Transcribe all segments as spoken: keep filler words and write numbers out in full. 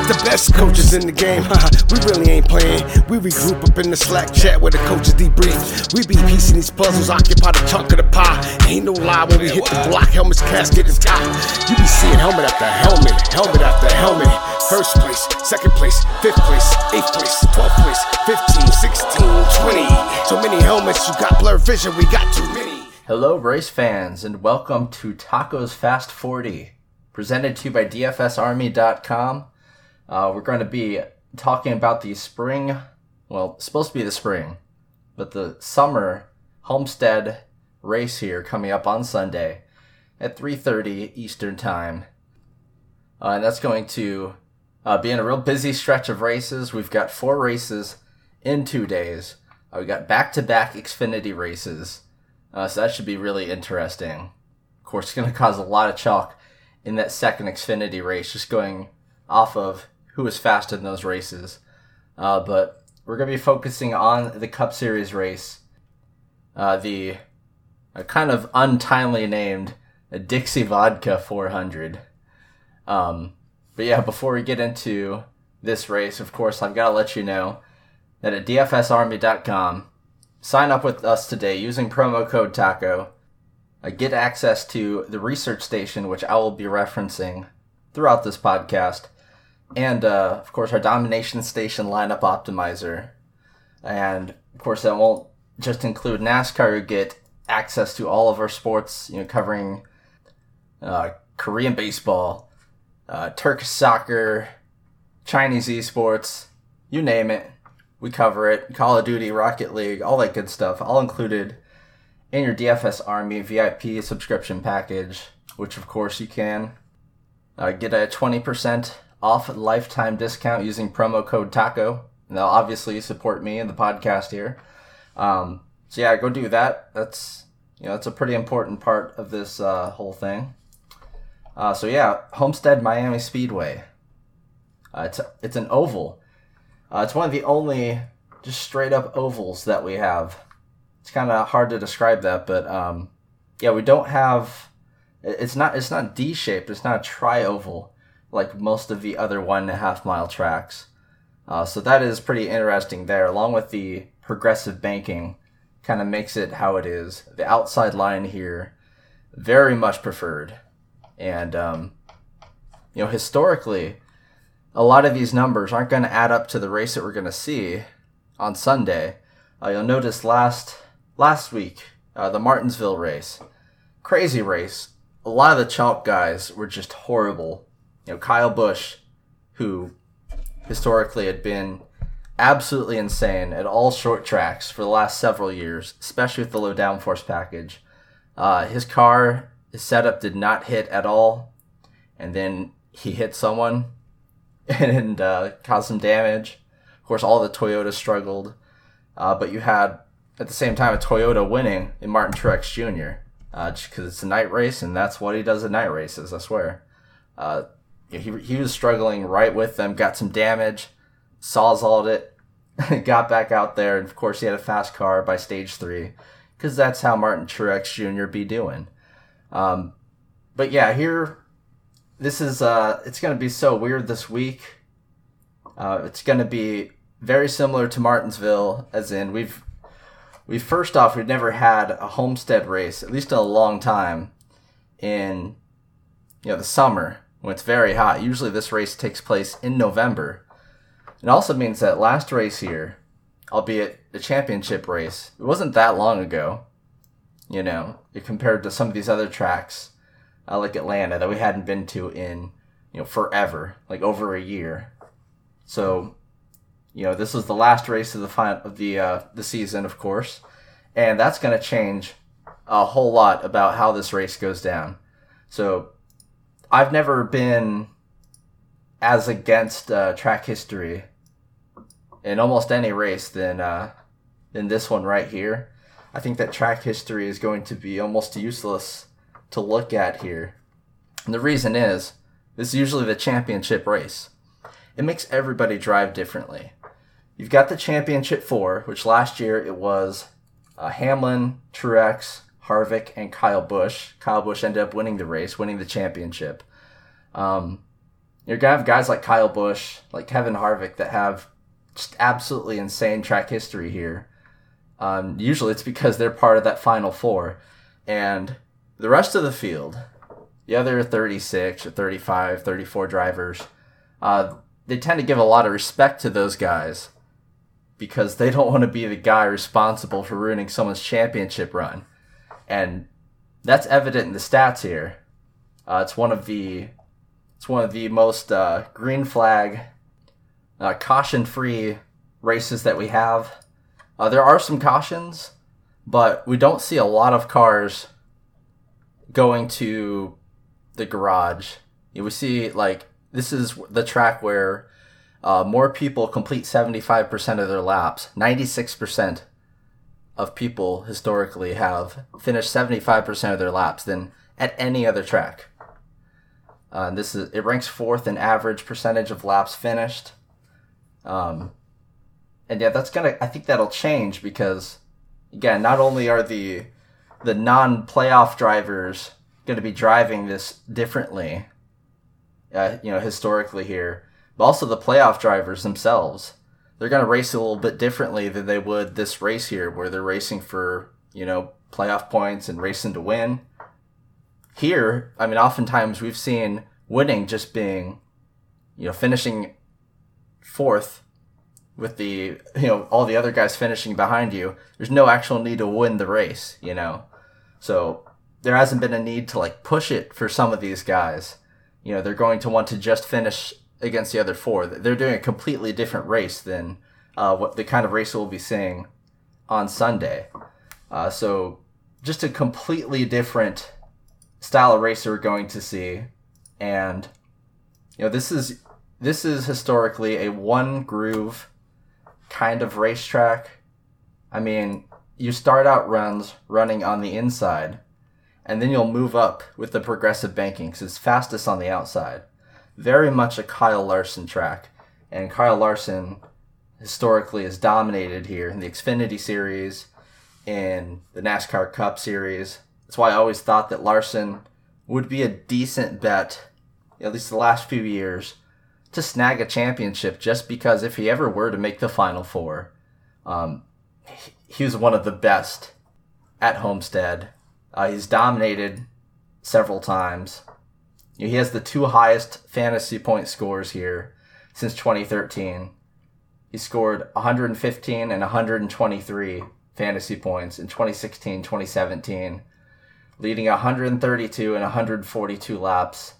the best coaches in the game. We really ain't playing. We regroup up in the Slack chat where the coaches debrief. We be piecing these puzzles, occupy the chunk of the pie. Ain't no lie when we hit the block, helmet's casket is top. You be seeing helmet after helmet, helmet after helmet. First place, second place, fifth place, eighth place, twelfth place, fifteen, sixteen, twenty. So many helmets, you got blurred vision, we got too many. Hello race fans, and welcome to Tacos Fast forty, presented to you by D F S Army dot com. Uh, we're going to be talking about the spring, well, it's supposed to be the spring, but the summer Homestead race here coming up on Sunday at three thirty Eastern Time. Uh, and that's going to uh, be in a real busy stretch of races. We've got four races in two days. Uh, we got back-to-back Xfinity races. Uh, so that should be really interesting. Of course, it's going to cause a lot of chalk in that second Xfinity race, just going off of who was fast in those races. Uh, but we're going to be focusing on the Cup Series race, uh, the uh, kind of untimely named Dixie Vodka four hundred. Um, but yeah, before we get into this race, of course, I've got to let you know that at D F S Army dot com, sign up with us today using promo code TACO. Uh, get access to the research station, which I will be referencing throughout this podcast. And, uh, of course, our Domination Station lineup optimizer. And, of course, that won't just include NASCAR. You get access to all of our sports, you know, covering uh, Korean baseball, uh, Turkish soccer, Chinese esports, you name it. We cover it. Call of Duty, Rocket League, all that good stuff. All included in your D F S Army V I P subscription package, which, of course, you can uh, get a twenty percent off lifetime discount using promo code TACO. And they'll obviously support me and the podcast here. Um, so, yeah, go do that. That's, you know, that's a pretty important part of this uh, whole thing. Uh, so, yeah, Homestead Miami Speedway. Uh, it's, it's an oval. Uh, it's one of the only just straight up ovals that we have. It's kind of hard to describe that, but um, yeah, we don't have. It's not. It's not D-shaped. It's not a tri-oval like most of the other one and a half mile tracks. Uh, so that is pretty interesting there, along with the progressive banking, kind of makes it how it is. The outside line here, very much preferred, and um, you know, historically, a lot of these numbers aren't going to add up to the race that we're going to see on Sunday. Uh, you'll notice last last week, uh, the Martinsville race, crazy race. A lot of the chalk guys were just horrible. You know, Kyle Busch, who historically had been absolutely insane at all short tracks for the last several years, especially with the low downforce package. Uh, his car, his setup did not hit at all, and then he hit someone and uh, caused some damage. Of course, all the Toyotas struggled, uh, but you had, at the same time, a Toyota winning in Martin Truex Junior, uh, just because it's a night race, and that's what he does at night races, I swear. Uh, he, he was struggling right with them, got some damage, sawzalled it, got back out there, and of course he had a fast car by stage three, because that's how Martin Truex Junior be doing. Um, but yeah, here... This is, uh, it's going to be so weird this week. Uh, it's going to be very similar to Martinsville, as in we've, we first off, we've never had a Homestead race, at least in a long time, in, you know, the summer when it's very hot. Usually this race takes place in November. It also means that last race here, albeit the championship race, it wasn't that long ago, you know, compared to some of these other tracks. Uh, like Atlanta, that we hadn't been to in, you know, forever, like over a year. So, you know, this was the last race of the final, of the uh, the season, of course, and that's going to change a whole lot about how this race goes down. So, I've never been as against uh, track history in almost any race than uh, than this one right here. I think that track history is going to be almost useless to look at here. And the reason is, this is usually the championship race. It makes everybody drive differently. You've got the championship four, which last year it was uh, Hamlin, Truex, Harvick, and Kyle Busch. Kyle Busch ended up winning the race, winning the championship. Um, you're going to have guys like Kyle Busch, like Kevin Harvick, that have just absolutely insane track history here. Um, usually it's because they're part of that Final Four. And the rest of the field, the other thirty-six or thirty-five, thirty-four drivers, uh, they tend to give a lot of respect to those guys because they don't want to be the guy responsible for ruining someone's championship run. And that's evident in the stats here. Uh, it's one of the it's one of the most uh, green flag, uh, caution-free races that we have. Uh, there are some cautions, but we don't see a lot of cars going to the garage. You know, we see, like, this is the track where uh, more people complete seventy-five percent of their laps. ninety-six percent of people historically have finished seventy-five percent of their laps than at any other track. Uh, this is it ranks fourth in average percentage of laps finished. Um, and yeah, that's gonna. I think that'll change because, again, not only are the the non-playoff drivers going to be driving this differently, uh, you know, historically here, but also the playoff drivers themselves. They're going to race a little bit differently than they would this race here, where they're racing for, you know, playoff points and racing to win. Here, I mean, oftentimes we've seen winning just being, you know, finishing fourth with the, you know, all the other guys finishing behind you. There's no actual need to win the race, you know. So there hasn't been a need to, like, push it for some of these guys. You know, they're going to want to just finish against the other four. They're doing a completely different race than uh, what the kind of race we'll be seeing on Sunday. Uh, so just a completely different style of racer we're going to see. And, you know, this is this is historically a one groove kind of racetrack. I mean, you start out runs running on the inside, and then you'll move up with the progressive banking because it's fastest on the outside. Very much a Kyle Larson track. And Kyle Larson historically has dominated here in the Xfinity Series, in the NASCAR Cup Series. That's why I always thought that Larson would be a decent bet, at least the last few years, to snag a championship, just because if he ever were to make the Final Four, um, he was one of the best at Homestead. Uh, he's dominated several times. He has the two highest fantasy point scores here since twenty thirteen. He scored one hundred fifteen and one hundred twenty-three fantasy points in twenty sixteen, twenty seventeen, leading one hundred thirty-two and one hundred forty-two laps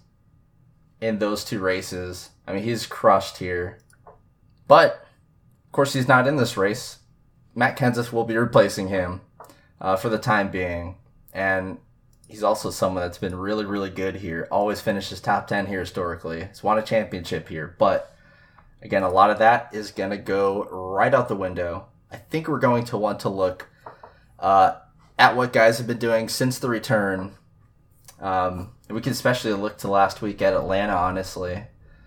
in those two races. I mean, he's crushed here. But, of course, he's not in this race. Matt Kenseth will be replacing him uh, for the time being. And he's also someone that's been really, really good here. Always finishes top ten here historically. He's won a championship here. But, again, a lot of that is going to go right out the window. I think we're going to want to look uh, at what guys have been doing since the return. Um, we can especially look to last week at Atlanta, honestly.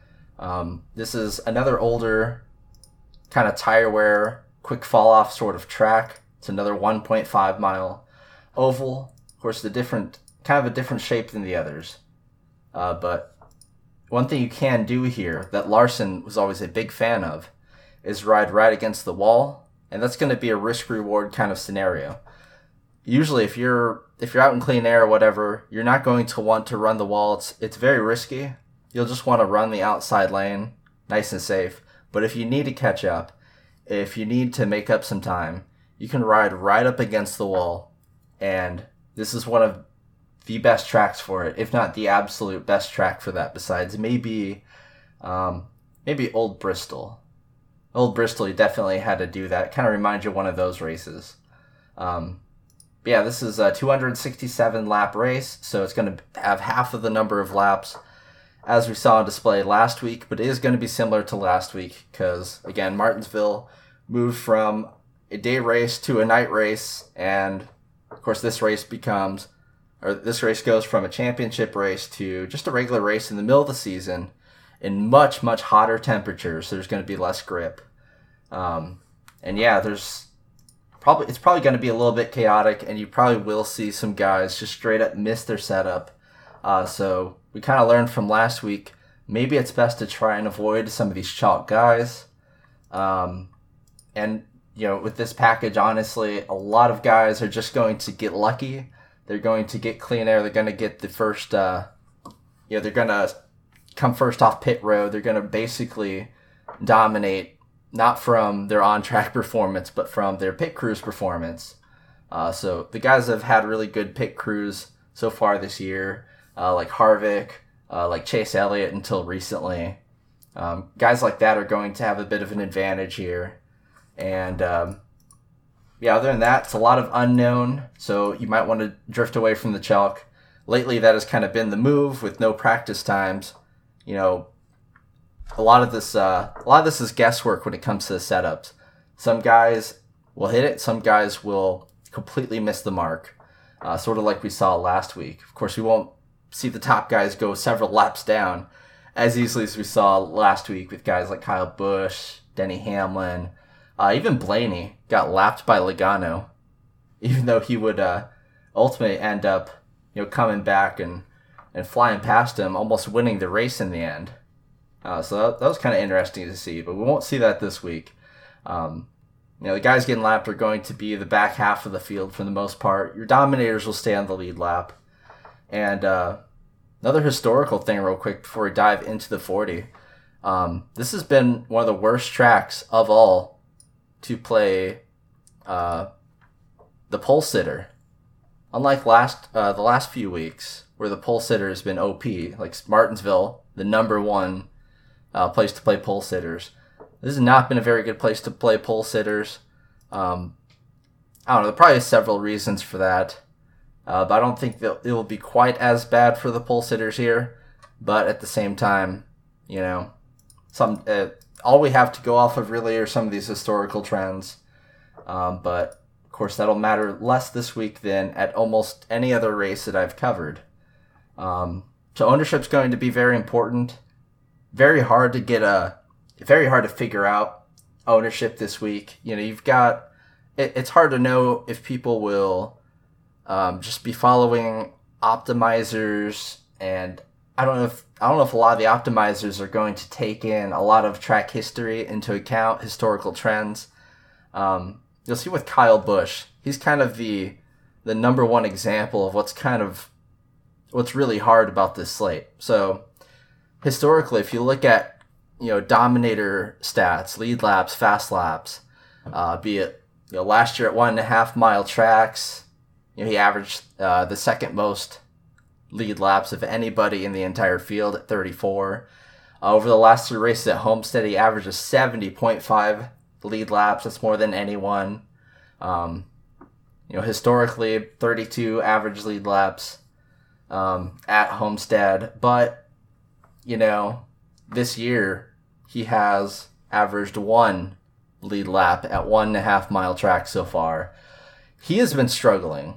Um, this is another older kind of tire wear, quick fall off sort of track. It's another one point five mile oval. Of course, the different, kind of a different shape than the others. Uh, but one thing you can do here that Larson was always a big fan of is ride right against the wall. And that's going to be a risk-reward kind of scenario. Usually, if you're if you're out in clean air or whatever, you're not going to want to run the wall. It's it's very risky. You'll just want to run the outside lane, nice and safe. But if you need to catch up, if you need to make up some time, you can ride right up against the wall. And this is one of the best tracks for it, if not the absolute best track for that. Besides maybe, um, maybe Old Bristol. Old Bristol, you definitely had to do that. Kind of reminds you of one of those races. Um, but yeah, this is a two hundred sixty-seven lap race, so it's going to have half of the number of laps as we saw on display last week, but it is going to be similar to last week because, again, Martinsville moved from a day race to a night race, and, of course, this race becomes, or this race goes from a championship race to just a regular race in the middle of the season in much, much hotter temperatures, so there's going to be less grip. Um, and, yeah, there's probably it's probably going to be a little bit chaotic, and you probably will see some guys just straight up miss their setup. Uh, so we kind of learned from last week maybe it's best to try and avoid some of these chalk guys. Um, and, you know, with this package, honestly, a lot of guys are just going to get lucky. They're going to get clean air. They're going to get the first, uh, you know, they're going to come first off pit road. They're going to basically dominate, not from their on-track performance, but from their pit crews performance. Uh, so the guys have had really good pit crews so far this year, uh, like Harvick, uh, like Chase Elliott until recently. Um, guys like that are going to have a bit of an advantage here. And um, yeah, other than that, it's a lot of unknown, so you might want to drift away from the chalk. Lately, that has kind of been the move with no practice times. You know, a lot of this, uh, a lot of this is guesswork when it comes to the setups. Some guys will hit it, some guys will completely miss the mark, uh, sort of like we saw last week. Of course, we won't see the top guys go several laps down as easily as we saw last week with guys like Kyle Busch, Denny Hamlin, uh, even Blaney got lapped by Logano, even though he would uh, ultimately end up, you know, coming back and, and flying past him, almost winning the race in the end. Uh, so that, that was kind of interesting to see, but we won't see that this week. Um, you know, the guys getting lapped are going to be the back half of the field for the most part. Your dominators will stay on the lead lap. And uh, another historical thing real quick before we dive into the forty. Um, this has been one of the worst tracks of all to play uh, the pole sitter. Unlike last uh, the last few weeks where the pole sitter has been O P, like Martinsville, the number one uh, place to play pole sitters. This has not been a very good place to play pole sitters. Um, I don't know, there probably is several reasons for that. Uh, but I don't think that it will be quite as bad for the pole sitters here. But at the same time, you know, some uh, all we have to go off of really are some of these historical trends. Um, but, of course, that'll matter less this week than at almost any other race that I've covered. Um, so ownership's going to be very important. Very hard to get a... Very hard to figure out ownership this week. You know, you've got... It, it's hard to know if people will... Um, just be following optimizers, and I don't know if I don't know if a lot of the optimizers are going to take in a lot of track history into account, historical trends. Um, you'll see with Kyle Busch, he's kind of the the number one example of what's kind of what's really hard about this slate. So historically, if you look at you know dominator stats, lead laps, fast laps, uh, be it you know last year at one and a half mile tracks. You know, he averaged uh, the second most lead laps of anybody in the entire field at thirty-four. Uh, over the last three races at Homestead, he averages seventy point five lead laps. That's more than anyone. Um, you know, historically, thirty-two average lead laps um, at Homestead. But, you know, this year, he has averaged one lead lap at one and a half mile track so far. He has been struggling.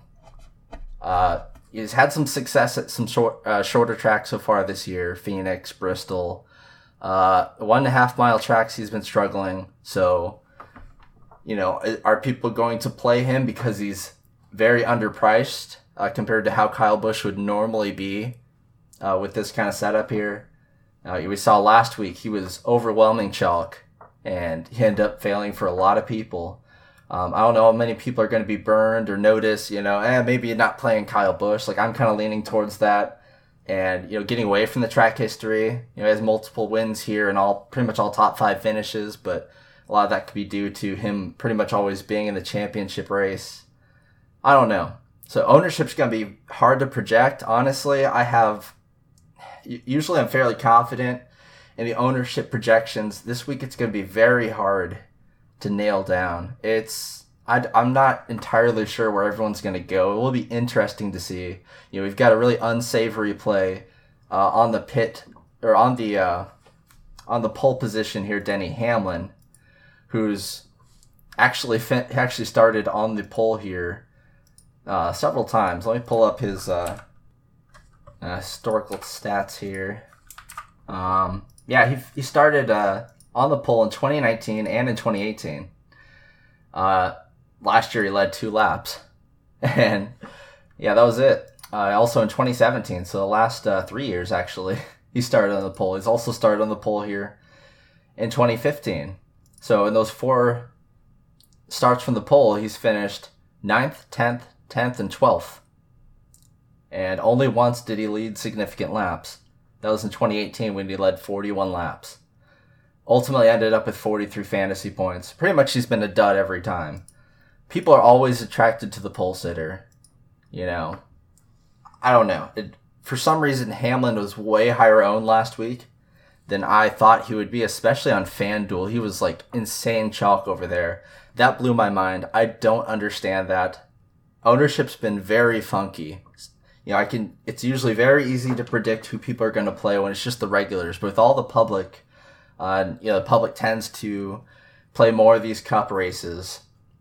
Uh, he's had some success at some short, uh, shorter tracks so far this year. Phoenix, Bristol. Uh, one and a half mile tracks he's been struggling. So, you know, are people going to play him because he's very underpriced uh, compared to how Kyle Busch would normally be uh, with this kind of setup here? Uh, we saw last week he was overwhelming chalk, and he ended up failing for a lot of people. Um, I don't know how many people are going to be burned or notice, you know, eh, maybe you're not playing Kyle Busch. Like, I'm kind of leaning towards that and, you know, getting away from the track history. You know, he has multiple wins here and all pretty much all top five finishes, but a lot of that could be due to him pretty much always being in the championship race. I don't know. So ownership's going to be hard to project. Honestly, I have, usually I'm fairly confident in the ownership projections. This week it's going to be very hard to nail down. It's I, I'm not entirely sure where everyone's going to go. It will be interesting to see. You know, we've got a really unsavory play uh, on the pit or on the uh, on the pole position here. Denny Hamlin, who's actually fin- actually started on the pole here uh, several times. Let me pull up his uh, uh, historical stats here. Um, yeah, he he started. Uh, on the pole in twenty nineteen and in twenty eighteen. Uh, last year he led two laps. And yeah, that was it. Uh, also in twenty seventeen, so the last uh, three years actually, he started on the pole. He's also started on the pole here in twenty fifteen. So in those four starts from the pole, he's finished ninth, tenth, tenth, and twelfth. And only once did he lead significant laps. That was in twenty eighteen when he led forty-one laps. Ultimately ended up with forty-three fantasy points. Pretty much he's been a dud every time. People are always attracted to the pole sitter. You know, I don't know. It, for some reason, Hamlin was way higher owned last week than I thought he would be, especially on FanDuel. He was like insane chalk over there. That blew my mind. I don't understand that. Ownership's been very funky. You know, I can. It's usually very easy to predict who people are going to play when it's just the regulars. But with all the public, uh, you know, the public tends to play more of these cup races.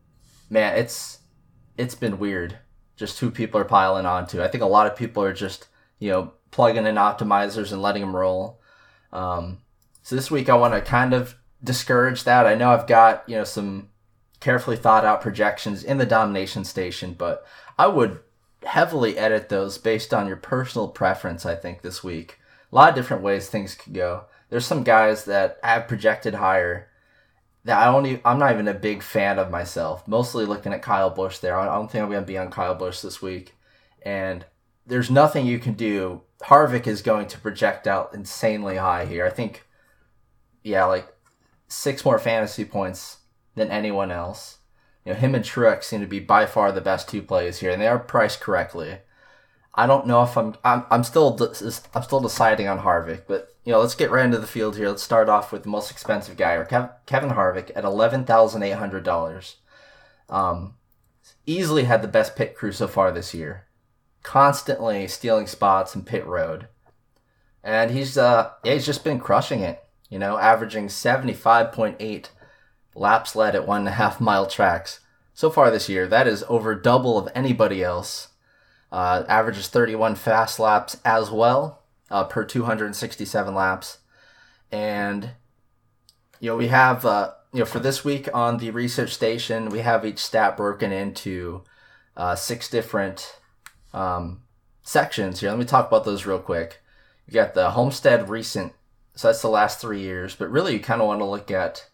Man, it's it's been weird. Just who people are piling onto. I think a lot of people are just, you know, plugging in optimizers and letting them roll. Um, so this week I want to kind of discourage that. I know I've got, you know, some carefully thought out projections in the Domination Station, but I would heavily edit those based on your personal preference, I think, this week. A lot of different ways things could go. There's some guys that I've projected higher that I don't even, I'm not even a big fan of myself. Mostly looking at Kyle Busch there. I don't think I'm going to be on Kyle Busch this week. And there's nothing you can do. Harvick is going to project out insanely high here. I think, yeah, like six more fantasy points than anyone else. You know, him and Truex seem to be by far the best two plays here, and they are priced correctly. I don't know if I'm, I'm, I'm still, I'm still deciding on Harvick, but you know, let's get right into the field here. Let's start off with the most expensive guy, or Kev, Kevin Harvick, at eleven thousand eight hundred dollars. Um, easily had the best pit crew so far this year. Constantly stealing spots in pit road. And he's, uh, yeah, he's just been crushing it, you know, averaging seventy-five point eight laps led at one and a half mile tracks. So far this year, that is over double of anybody else. Uh, averages thirty-one fast laps as well. Uh, per two hundred sixty-seven laps. And, you know, we have, uh, you know, for this week on the research station, we have each stat broken into uh, six different um, sections here. Let me talk about those real quick. You got the Homestead recent, so that's the last three years, but really you kind of want to look at,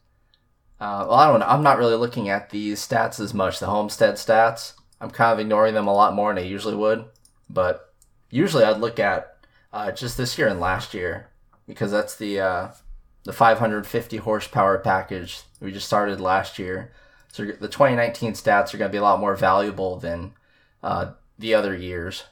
uh, well, I don't know, I'm not really looking at these stats as much, the Homestead stats. I'm kind of ignoring them a lot more than I usually would, but usually I'd look at Uh, just this year and last year, because that's the uh, the five hundred fifty horsepower package we just started last year. So the twenty nineteen stats are going to be a lot more valuable than uh, the other years.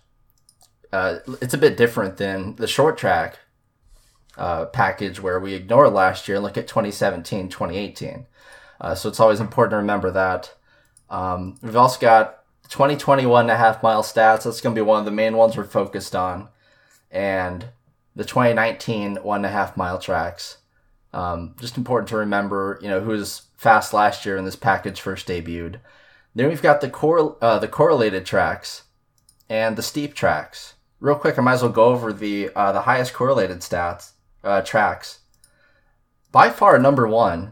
Uh, it's a bit different than the short track uh, package where we ignore last year and look at twenty seventeen, twenty eighteen. Uh, so it's always important to remember that. Um, we've also got twenty twenty-one and a half mile stats. That's going to be one of the main ones we're focused on. And the twenty nineteen one and a half mile tracks. Um, just important to remember, you know, who was fast last year when this package first debuted. Then we've got the cor- uh, the correlated tracks and the steep tracks. Real quick, I might as well go over the uh, the highest correlated stats uh, tracks. By far, number one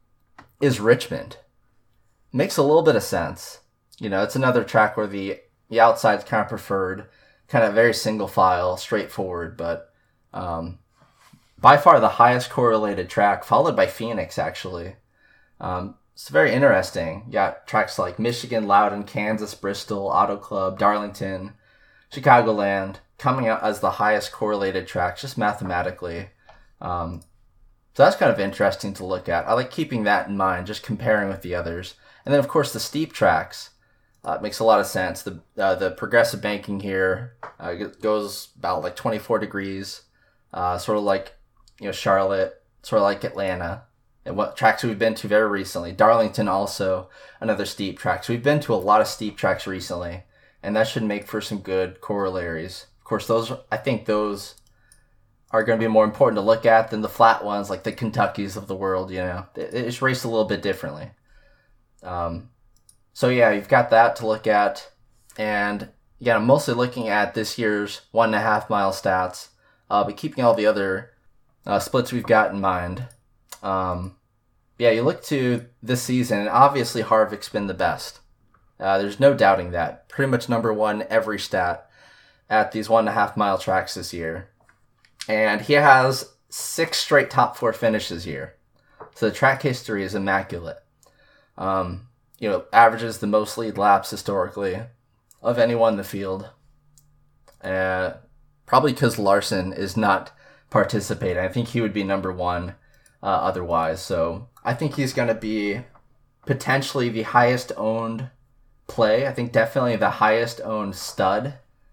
is Richmond. Makes a little bit of sense. You know, it's another track where the the outside's kind of preferred. Kind of very single file, straightforward, but um, by far the highest correlated track, followed by Phoenix, actually. Um, it's very interesting. You got tracks like Michigan, Loudon, Kansas, Bristol, Auto Club, Darlington, Chicagoland, coming out as the highest correlated tracks, just mathematically. Um, so that's kind of interesting to look at. I like keeping that in mind, just comparing with the others. And then, of course, the steep tracks. Uh, it makes a lot of sense. The uh, the progressive banking here uh, goes about like twenty-four degrees, uh, sort of like, you know, Charlotte, sort of like Atlanta, and what tracks we've been to very recently. Darlington also, another steep track. So we've been to a lot of steep tracks recently, and that should make for some good corollaries. Of course, those I think those are going to be more important to look at than the flat ones like the Kentuckys of the world. You know, it's raced a little bit differently. Um. So yeah, you've got that to look at, and yeah, I'm mostly looking at this year's one and a half mile stats, uh, but keeping all the other uh, splits we've got in mind. Um, yeah, you look to this season, and obviously Harvick's been the best. Uh, there's no doubting that. Pretty much number one every stat at these one and a half mile tracks this year. And he has six straight top four finishes here. So the track history is immaculate. Um, you know, averages the most lead laps historically of anyone in the field. Uh, probably because Larson is not participating. I think he would be number one uh, otherwise. So I think he's going to be potentially the highest owned play. I think definitely the highest owned stud.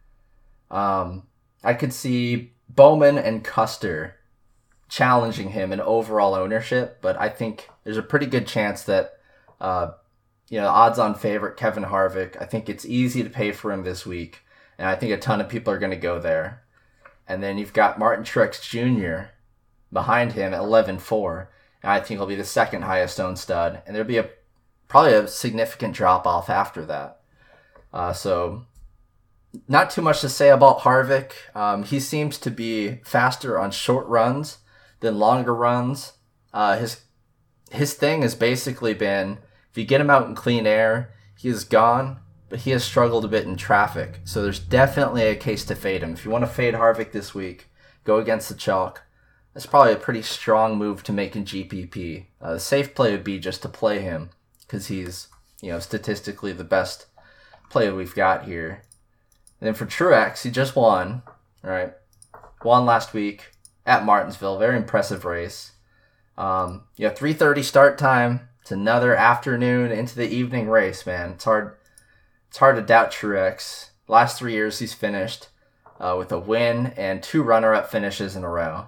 Um, I could see Bowman and Custer challenging him in overall ownership, but I think there's a pretty good chance that, uh, you know, odds-on favorite Kevin Harvick, I think it's easy to pay for him this week, and I think a ton of people are going to go there. And then you've got Martin Truex Junior behind him at eleven four, and I think he'll be the second highest owned stud, and there'll be a probably a significant drop-off after that. Uh, so not too much to say about Harvick. Um, he seems to be faster on short runs than longer runs. Uh, his his thing has basically been, if you get him out in clean air, he is gone, but he has struggled a bit in traffic. So there's definitely a case to fade him. If you want to fade Harvick this week, go against the chalk. That's probably a pretty strong move to make in G P P. Uh, the safe play would be just to play him, because he's, you know, statistically the best player we've got here. And then for Truex, he just won, right? Won last week at Martinsville. Very impressive race. Um, you know, three thirty start time. It's another afternoon into the evening race, man. It's hard It's hard to doubt Truex. Last three years he's finished uh, with a win and two runner-up finishes in a row.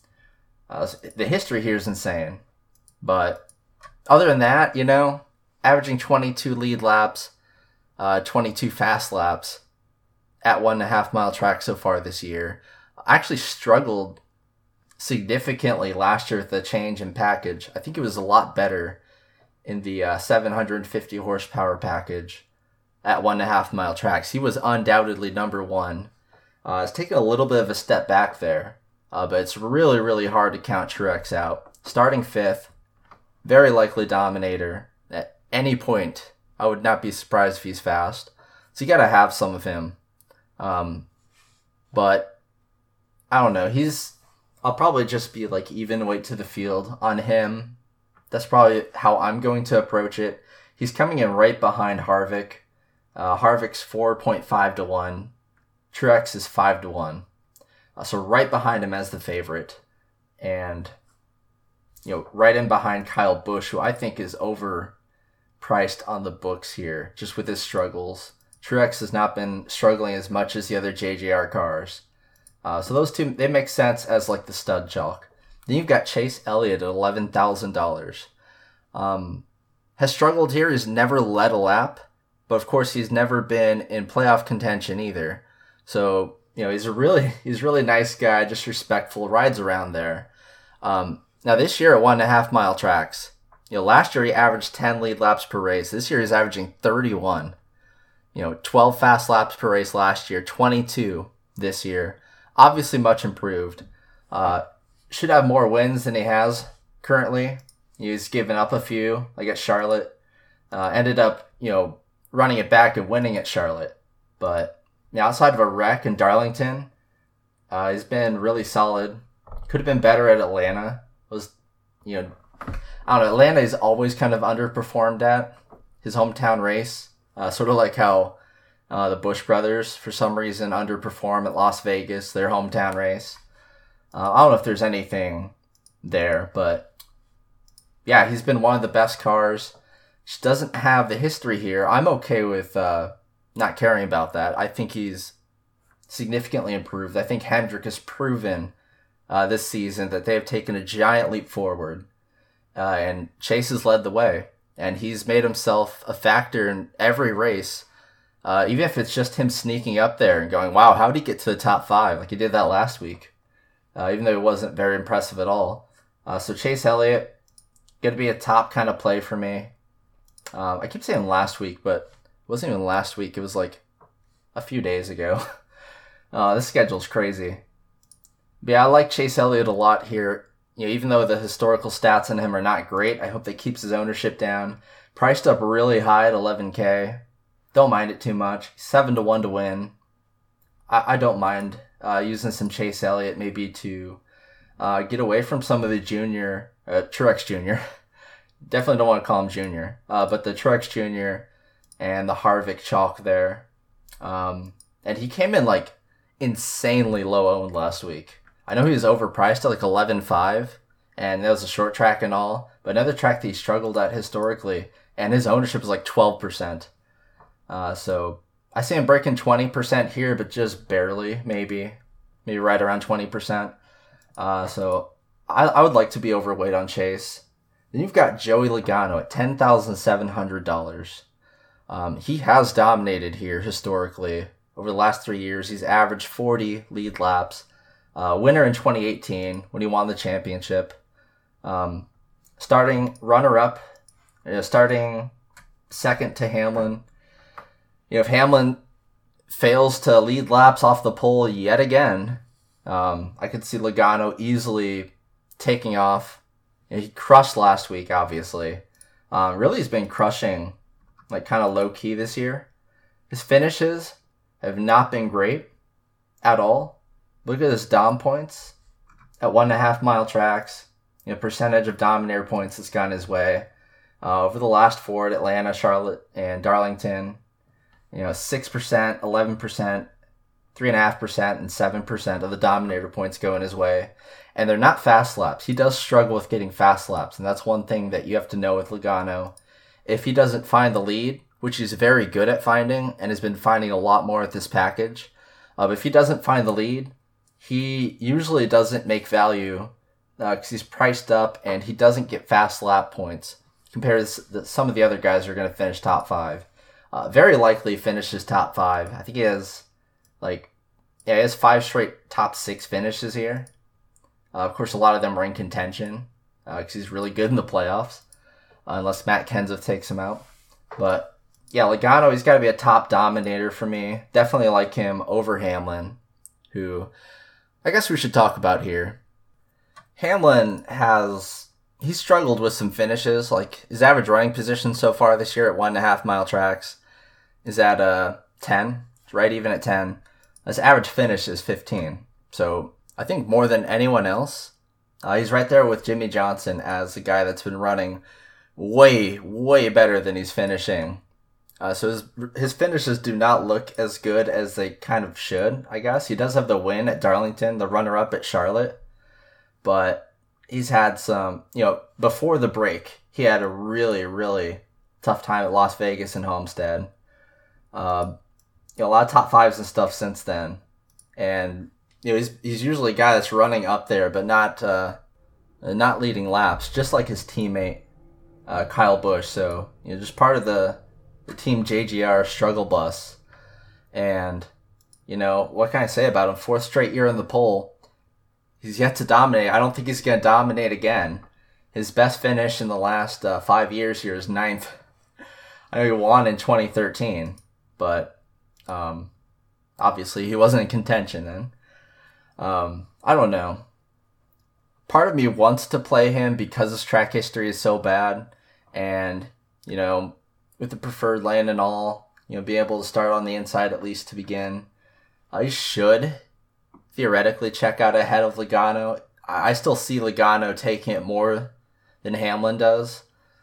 Uh, the history here is insane. But other than that, you know, averaging twenty-two lead laps, uh, twenty-two fast laps at one and a half mile track so far this year. I actually struggled significantly last year with the change in package. I think it was a lot better in the uh, seven hundred fifty horsepower package at one and a half mile tracks. He was undoubtedly number one. Uh, it's taken a little bit of a step back there, uh, but it's really, really hard to count Truex out. Starting fifth, very likely dominator. At any point, I would not be surprised if he's fast. So you got to have some of him. Um, but I don't know. He's, I'll probably just be like even weight to the field on him. That's probably how I'm going to approach it. He's coming in right behind Harvick. Uh, Harvick's four point five to one. Truex is five to one. Uh, so right behind him as the favorite. And, you know, right in behind Kyle Busch, who I think is overpriced on the books here, just with his struggles. Truex has not been struggling as much as the other J J R cars. Uh, so those two, they make sense as like the stud chalk. Then you've got Chase Elliott at eleven thousand dollars. Um, has struggled here. He's never led a lap. But of course, he's never been in playoff contention either. So, you know, he's a really he's a really nice guy, just respectful, rides around there. Um, now, this year at one and a half mile tracks, you know, last year he averaged ten lead laps per race. This year he's averaging thirty-one. You know, twelve fast laps per race last year, twenty-two this year. Obviously much improved. Uh, should have more wins than he has currently. He's given up a few, like at Charlotte. Uh, ended up, you know, running it back and winning at Charlotte. But you know, outside of a wreck in Darlington, uh, he's been really solid. Could have been better at Atlanta. Was, you know, I don't know. Atlanta is always kind of underperformed at his hometown race. Uh, sort of like how uh, the Busch brothers, for some reason, underperform at Las Vegas, their hometown race. Uh, I don't know if there's anything there, but yeah, he's been one of the best cars. Just doesn't have the history here. I'm okay with uh, not caring about that. I think he's significantly improved. I think Hendrick has proven uh, this season that they have taken a giant leap forward. Uh, and Chase has led the way. And he's made himself a factor in every race. Uh, even if it's just him sneaking up there and going, wow, how did he get to the top five? Like he did that last week. Uh, even though it wasn't very impressive at all. Uh, so Chase Elliott, going to be a top kind of play for me. Um, I keep saying last week, but it wasn't even last week. It was like a few days ago. uh, this schedule's crazy. But yeah, I like Chase Elliott a lot here. You know, even though the historical stats on him are not great, I hope that keeps his ownership down. Priced up really high at eleven K. Don't mind it too much. seven to one to win. I, I don't mind uh, using some Chase Elliott maybe to uh, get away from some of the junior, uh, Truex Junior Definitely don't want to call him Junior, uh, but the Truex Junior and the Harvick chalk there. Um, and he came in like insanely low owned last week. I know he was overpriced at like eleven five, and that was a short track and all, but another track that he struggled at historically, and his ownership is like twelve percent. Uh, so I see him breaking twenty percent here, but just barely, maybe. Maybe right around twenty percent. Uh, so I, I would like to be overweight on Chase. Then you've got Joey Logano at ten thousand seven hundred dollars. Um, he has dominated here historically. Over the last three years, he's averaged forty lead laps. Uh, winner in twenty eighteen when he won the championship. Um, starting runner-up, you know, starting second to Hamlin. You know, if Hamlin fails to lead laps off the pole yet again, um, I could see Logano easily taking off. You know, he crushed last week, obviously. Um, really, he's been crushing, like, kind of low-key this year. His finishes have not been great at all. Look at his dom points at one and a half mile tracks. You know, percentage of Dominator points that's gone his way. Uh, over the last four at Atlanta, Charlotte, and Darlington, you know, six percent, eleven percent, three point five percent, and seven percent of the Dominator points go in his way. And they're not fast laps. He does struggle with getting fast laps, and that's one thing that you have to know with Logano. If he doesn't find the lead, which he's very good at finding and has been finding a lot more at this package, uh, if he doesn't find the lead, he usually doesn't make value because uh, he's priced up and he doesn't get fast lap points compared to some of the other guys who are going to finish top five. Uh, very likely finishes top five. I think he has like, yeah, he has five straight top six finishes here. Uh, of course, a lot of them are in contention because uh, he's really good in the playoffs, uh, unless Matt Kenseth takes him out. But yeah, Logano, he's got to be a top dominator for me. Definitely like him over Hamlin, who I guess we should talk about here. Hamlin has, he's struggled with some finishes. Like his average running position so far this year at one and a half mile tracks is at uh, ten. It's right even at ten. His average finish is fifteen. So I think more than anyone else, uh, he's right there with Jimmy Johnson as the guy that's been running way, way better than he's finishing. Uh, so his his finishes do not look as good as they kind of should, I guess. He does have the win at Darlington, the runner-up at Charlotte. But he's had some, you know, before the break, he had a really, really tough time at Las Vegas and Homestead. Uh, you know, a lot of top fives and stuff since then. And, you know, he's he's usually a guy that's running up there, but not, uh, not leading laps, just like his teammate, uh, Kyle Busch. So, you know, just part of the... the Team J G R struggle bus. And, you know, what can I say about him? Fourth straight year in the pole. He's yet to dominate. I don't think he's going to dominate again. His best finish in the last uh, five years here is ninth. I know he won in twenty thirteen, but um, obviously he wasn't in contention then. Um, I don't know. Part of me wants to play him because his track history is so bad. And, you know, with the preferred lane and all, you know, be able to start on the inside at least to begin. I should theoretically check out ahead of Logano. I still see Logano taking it more than Hamlin does.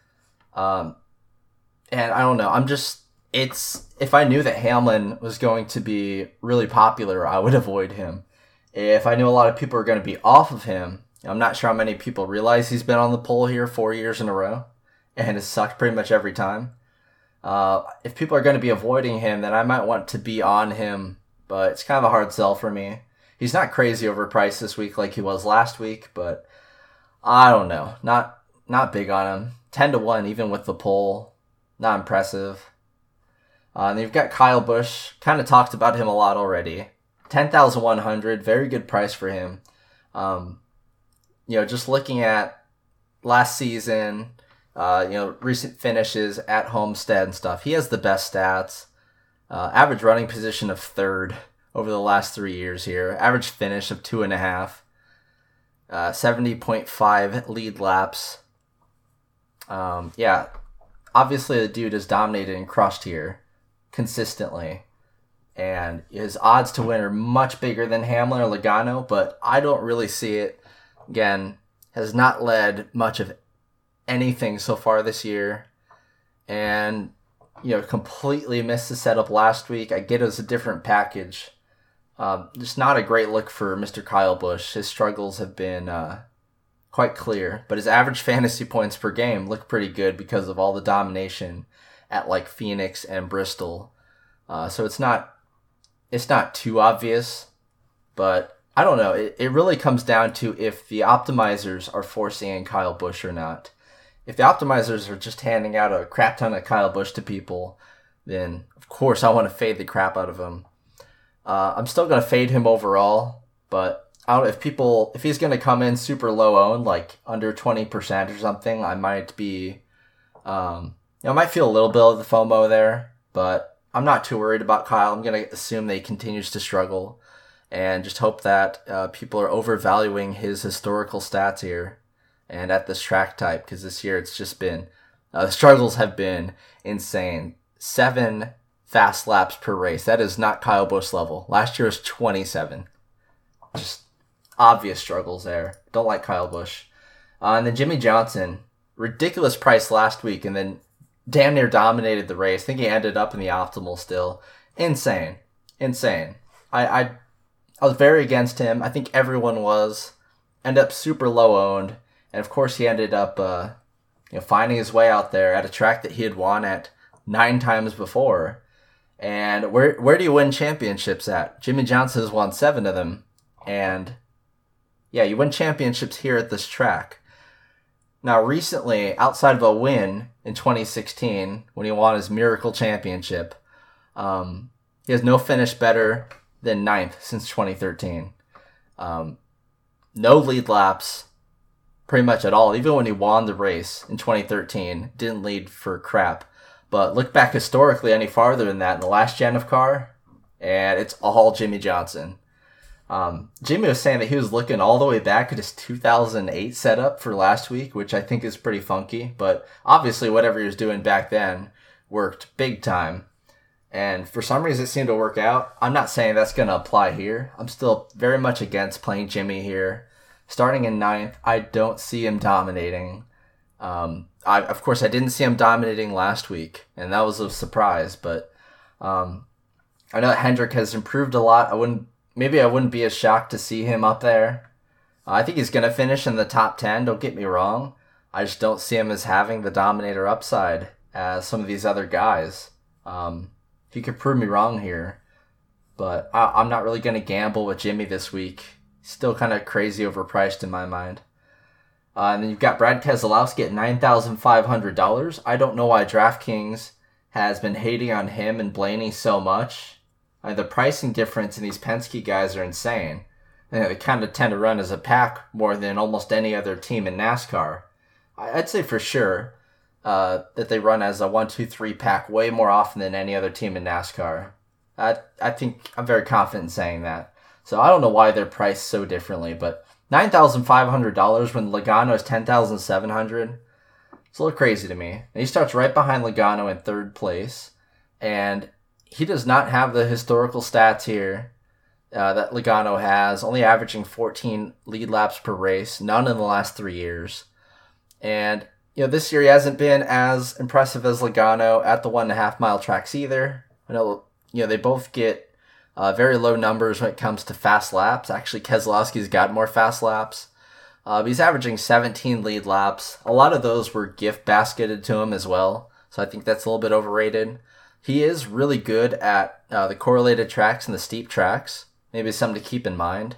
Um, and I don't know. I'm just, it's, if I knew that Hamlin was going to be really popular, I would avoid him. If I knew a lot of people are going to be off of him, I'm not sure how many people realize he's been on the pole here four years in a row and has sucked pretty much every time. Uh, if people are going to be avoiding him, then I might want to be on him, but it's kind of a hard sell for me. He's not crazy overpriced this week like he was last week, but I don't know. Not not big on him. ten to one, even with the pole. Not impressive. Uh, and you've got Kyle Busch. Kind of talked about him a lot already. ten thousand one hundred dollars, very good price for him. Um, you know, just looking at last season... Uh, you know, recent finishes at Homestead and stuff. He has the best stats. Uh, average running position of third over the last three years here. Average finish of two and a half. Uh, seventy point five lead laps. Um, yeah, obviously the dude has dominated and crushed here consistently. and his odds to win are much bigger than Hamlin or Logano, but I don't really see it. Again, has not led much of anything so far this year, and you know, completely missed the setup last week. I get it was a different package. Um, just not a great look for Mister Kyle Busch. His struggles have been uh, quite clear, but his average fantasy points per game look pretty good because of all the domination at like Phoenix and Bristol. Uh, so it's not it's not too obvious, but I don't know. It, it really comes down to if the optimizers are forcing in Kyle Busch or not. If the optimizers are just handing out a crap ton of Kyle Busch to people, then of course I want to fade the crap out of him. Uh, I'm still going to fade him overall, but I don't know if people, if he's going to come in super low owned, like under twenty percent or something, I might be, um, you know, I might feel a little bit of the FOMO there, but I'm not too worried about Kyle. I'm going to assume that he continues to struggle and just hope that uh, people are overvaluing his historical stats here and at this track type, because this year it's just been, uh, the struggles have been insane. Seven fast laps per race. That is not Kyle Busch level. Last year was twenty-seven. Just obvious struggles there. Don't like Kyle Busch. Uh, and then Jimmie Johnson, ridiculous price last week, and then damn near dominated the race. I think he ended up in the optimal still. Insane. Insane. I, I, I was very against him. I think everyone was. Ended up super low owned. And of course he ended up uh, you know, finding his way out there at a track that he had won at nine times before. And where where do you win championships at? Jimmie Johnson has won seven of them. And yeah, you win championships here at this track. Now recently, outside of a win in twenty sixteen, when he won his Miracle Championship, um, he has no finish better than ninth since twenty thirteen. Um, no lead laps, pretty much at all. Even when he won the race in twenty thirteen, didn't lead for crap. But look back historically any farther than that in the last gen of car, and it's all Jimmie Johnson. Um, Jimmy was saying that he was looking all the way back at his two thousand eight setup for last week, which I think is pretty funky. But obviously whatever he was doing back then worked big time. And for some reason it seemed to work out. I'm not saying that's going to apply here. I'm still very much against playing Jimmy here. Starting in ninth, I don't see him dominating. Um, I, of course, I didn't see him dominating last week, and that was a surprise. But um, I know that Hendrick has improved a lot. I wouldn't, maybe I wouldn't be as shocked to see him up there. Uh, I think he's going to finish in the top ten. Don't get me wrong. I just don't see him as having the dominator upside as some of these other guys. Um, if you could prove me wrong here, but I, I'm not really going to gamble with Jimmy this week. He's still kind of crazy overpriced in my mind. Uh, and then you've got Brad Keselowski at nine thousand five hundred dollars. I don't know why DraftKings has been hating on him and Blaney so much. I mean, the pricing difference in these Penske guys are insane. And they kind of tend to run as a pack more than almost any other team in NASCAR. I'd say for sure uh, that they run as a one two three pack way more often than any other team in NASCAR. I, I think I'm very confident in saying that. So I don't know why they're priced so differently, but nine thousand five hundred dollars when Logano is ten thousand seven hundred dollars. It's a little crazy to me. And he starts right behind Logano in third place. And he does not have the historical stats here uh, that Logano has. Only averaging fourteen lead laps per race. None in the last three years. And, you know, this year he hasn't been as impressive as Logano at the one and a half mile tracks either. I know, you know, they both get Uh, very low numbers when it comes to fast laps. Actually, Keselowski's got more fast laps. Uh, but he's averaging seventeen lead laps. A lot of those were gift basketed to him as well. So I think that's a little bit overrated. He is really good at uh, the correlated tracks and the steep tracks. Maybe something to keep in mind.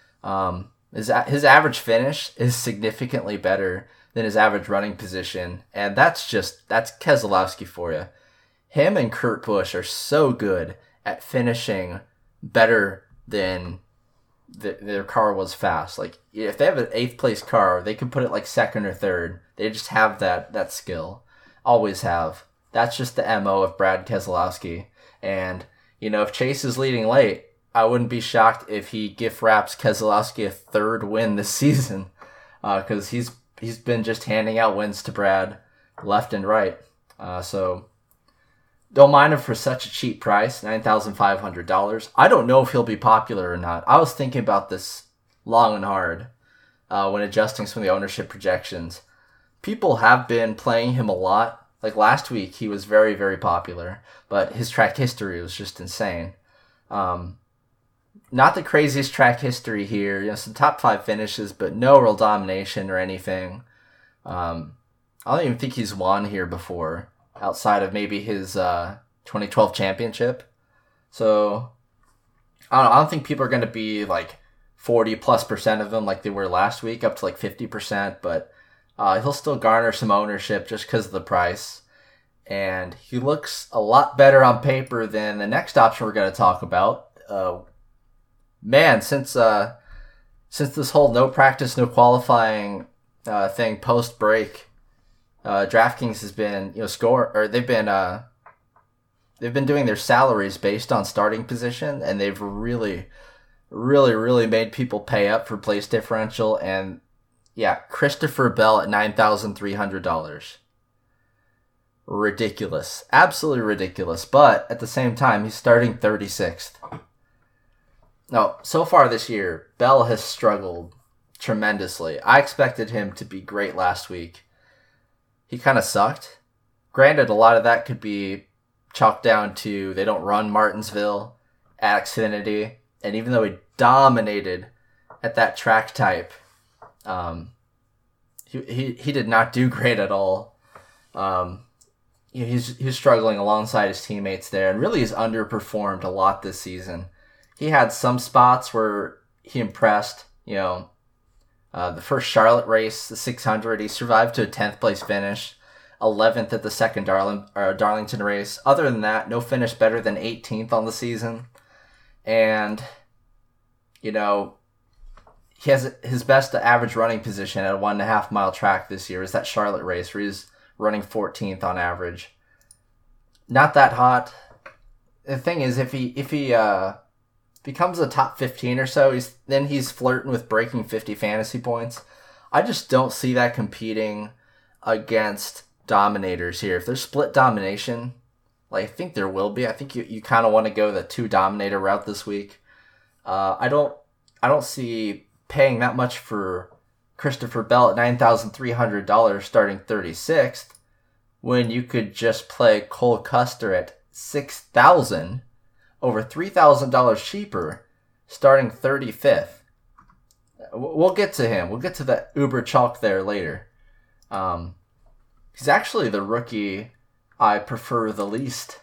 Um, his, his average finish is significantly better than his average running position. And that's just, that's Keselowski for you. Him and Kurt Busch are so good at finishing better than the, their car was fast. Like, if they have an eighth place car, they can put it like second or third. They just have that that skill. Always have. That's just the M O of Brad Keselowski. And, you know, if Chase is leading late, I wouldn't be shocked if he gift wraps Keselowski a third win this season. Because uh, he's he's been just handing out wins to Brad left and right. Uh, so... Don't mind him for such a cheap price, nine thousand five hundred dollars. I don't know if he'll be popular or not. I was thinking about this long and hard uh, when adjusting some of the ownership projections. People have been playing him a lot. Like last week, he was very, very popular, but his track history was just insane. Um, not the craziest track history here. You know, some top five finishes, but no real domination or anything. Um, I don't even think he's won here before, outside of maybe his uh, twenty twelve championship. So I don't know, I don't think people are going to be like forty plus percent of him like they were last week, up to like fifty percent, but uh, he'll still garner some ownership just because of the price. And he looks a lot better on paper than the next option we're going to talk about. Uh, man, since uh, since this whole no practice, no qualifying uh, thing post break, Uh, DraftKings has been, you know, score or they've been, uh, they've been doing their salaries based on starting position, and they've really, really, really made people pay up for place differential. And yeah, Christopher Bell at nine thousand three hundred dollars, ridiculous, absolutely ridiculous. But at the same time, he's starting thirty-sixth. No, so far this year, Bell has struggled tremendously. I expected him to be great last week. He kind of sucked. Granted, a lot of that could be chalked down to they don't run Martinsville at Xfinity. And even though he dominated at that track type, um, he, he he did not do great at all. Um, you know, he's, he's struggling alongside his teammates there, and really has underperformed a lot this season. He had some spots where he impressed, you know, Uh, the first Charlotte race, the six hundred, he survived to a tenth place finish, eleventh at the second Darling, uh, Darlington race. Other than that, no finish better than eighteenth on the season. And, you know, he has his best average running position at a one and a half mile track this year is that Charlotte race where he's running fourteenth on average. Not that hot. The thing is, if he, if he, uh, becomes a top fifteen or so, he's then he's flirting with breaking fifty fantasy points. I just don't see that competing against dominators here. If there's split domination, like I think there will be, I think you, you kind of want to go the two dominator route this week. Uh, I don't I don't see paying that much for Christopher Bell at nine thousand three hundred dollars starting thirty-sixth when you could just play Cole Custer at six thousand dollars, over three thousand dollars cheaper, starting thirty-fifth. We'll get to him. We'll get to the Uber chalk there later. Um, he's actually the rookie I prefer the least.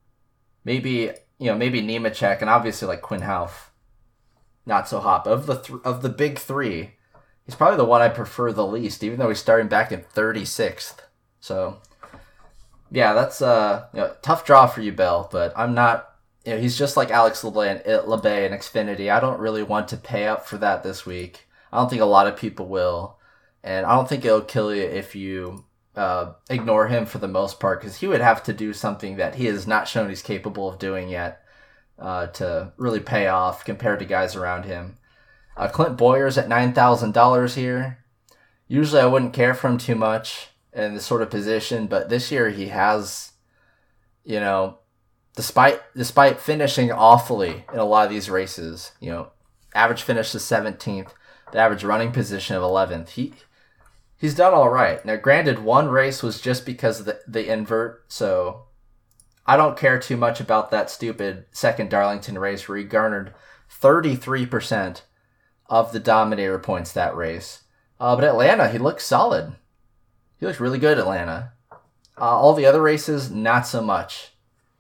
Maybe, you know, maybe Nemechek, and obviously like Quinn Houff, not so hot. But of the th- of the big three, he's probably the one I prefer the least, even though he's starting back in thirty-sixth. So, yeah, that's a you know, tough draw for you, Bell. But I'm not. You know, he's just like Alex Labay and Xfinity. I don't really want to pay up for that this week. I don't think a lot of people will. And I don't think it'll kill you if you uh, ignore him for the most part, because he would have to do something that he has not shown he's capable of doing yet uh, to really pay off compared to guys around him. Uh, Clint Boyer's at nine thousand dollars here. Usually I wouldn't care for him too much in this sort of position, but this year he has, you know, Despite despite finishing awfully in a lot of these races, you know, average finish is seventeenth, the average running position of eleventh. He he's done all right. Now, granted, one race was just because of the, the invert, so I don't care too much about that stupid second Darlington race where he garnered thirty-three percent of the Dominator points that race. Uh, but Atlanta, he looks solid. He looks really good, Atlanta. Uh, all the other races, not so much.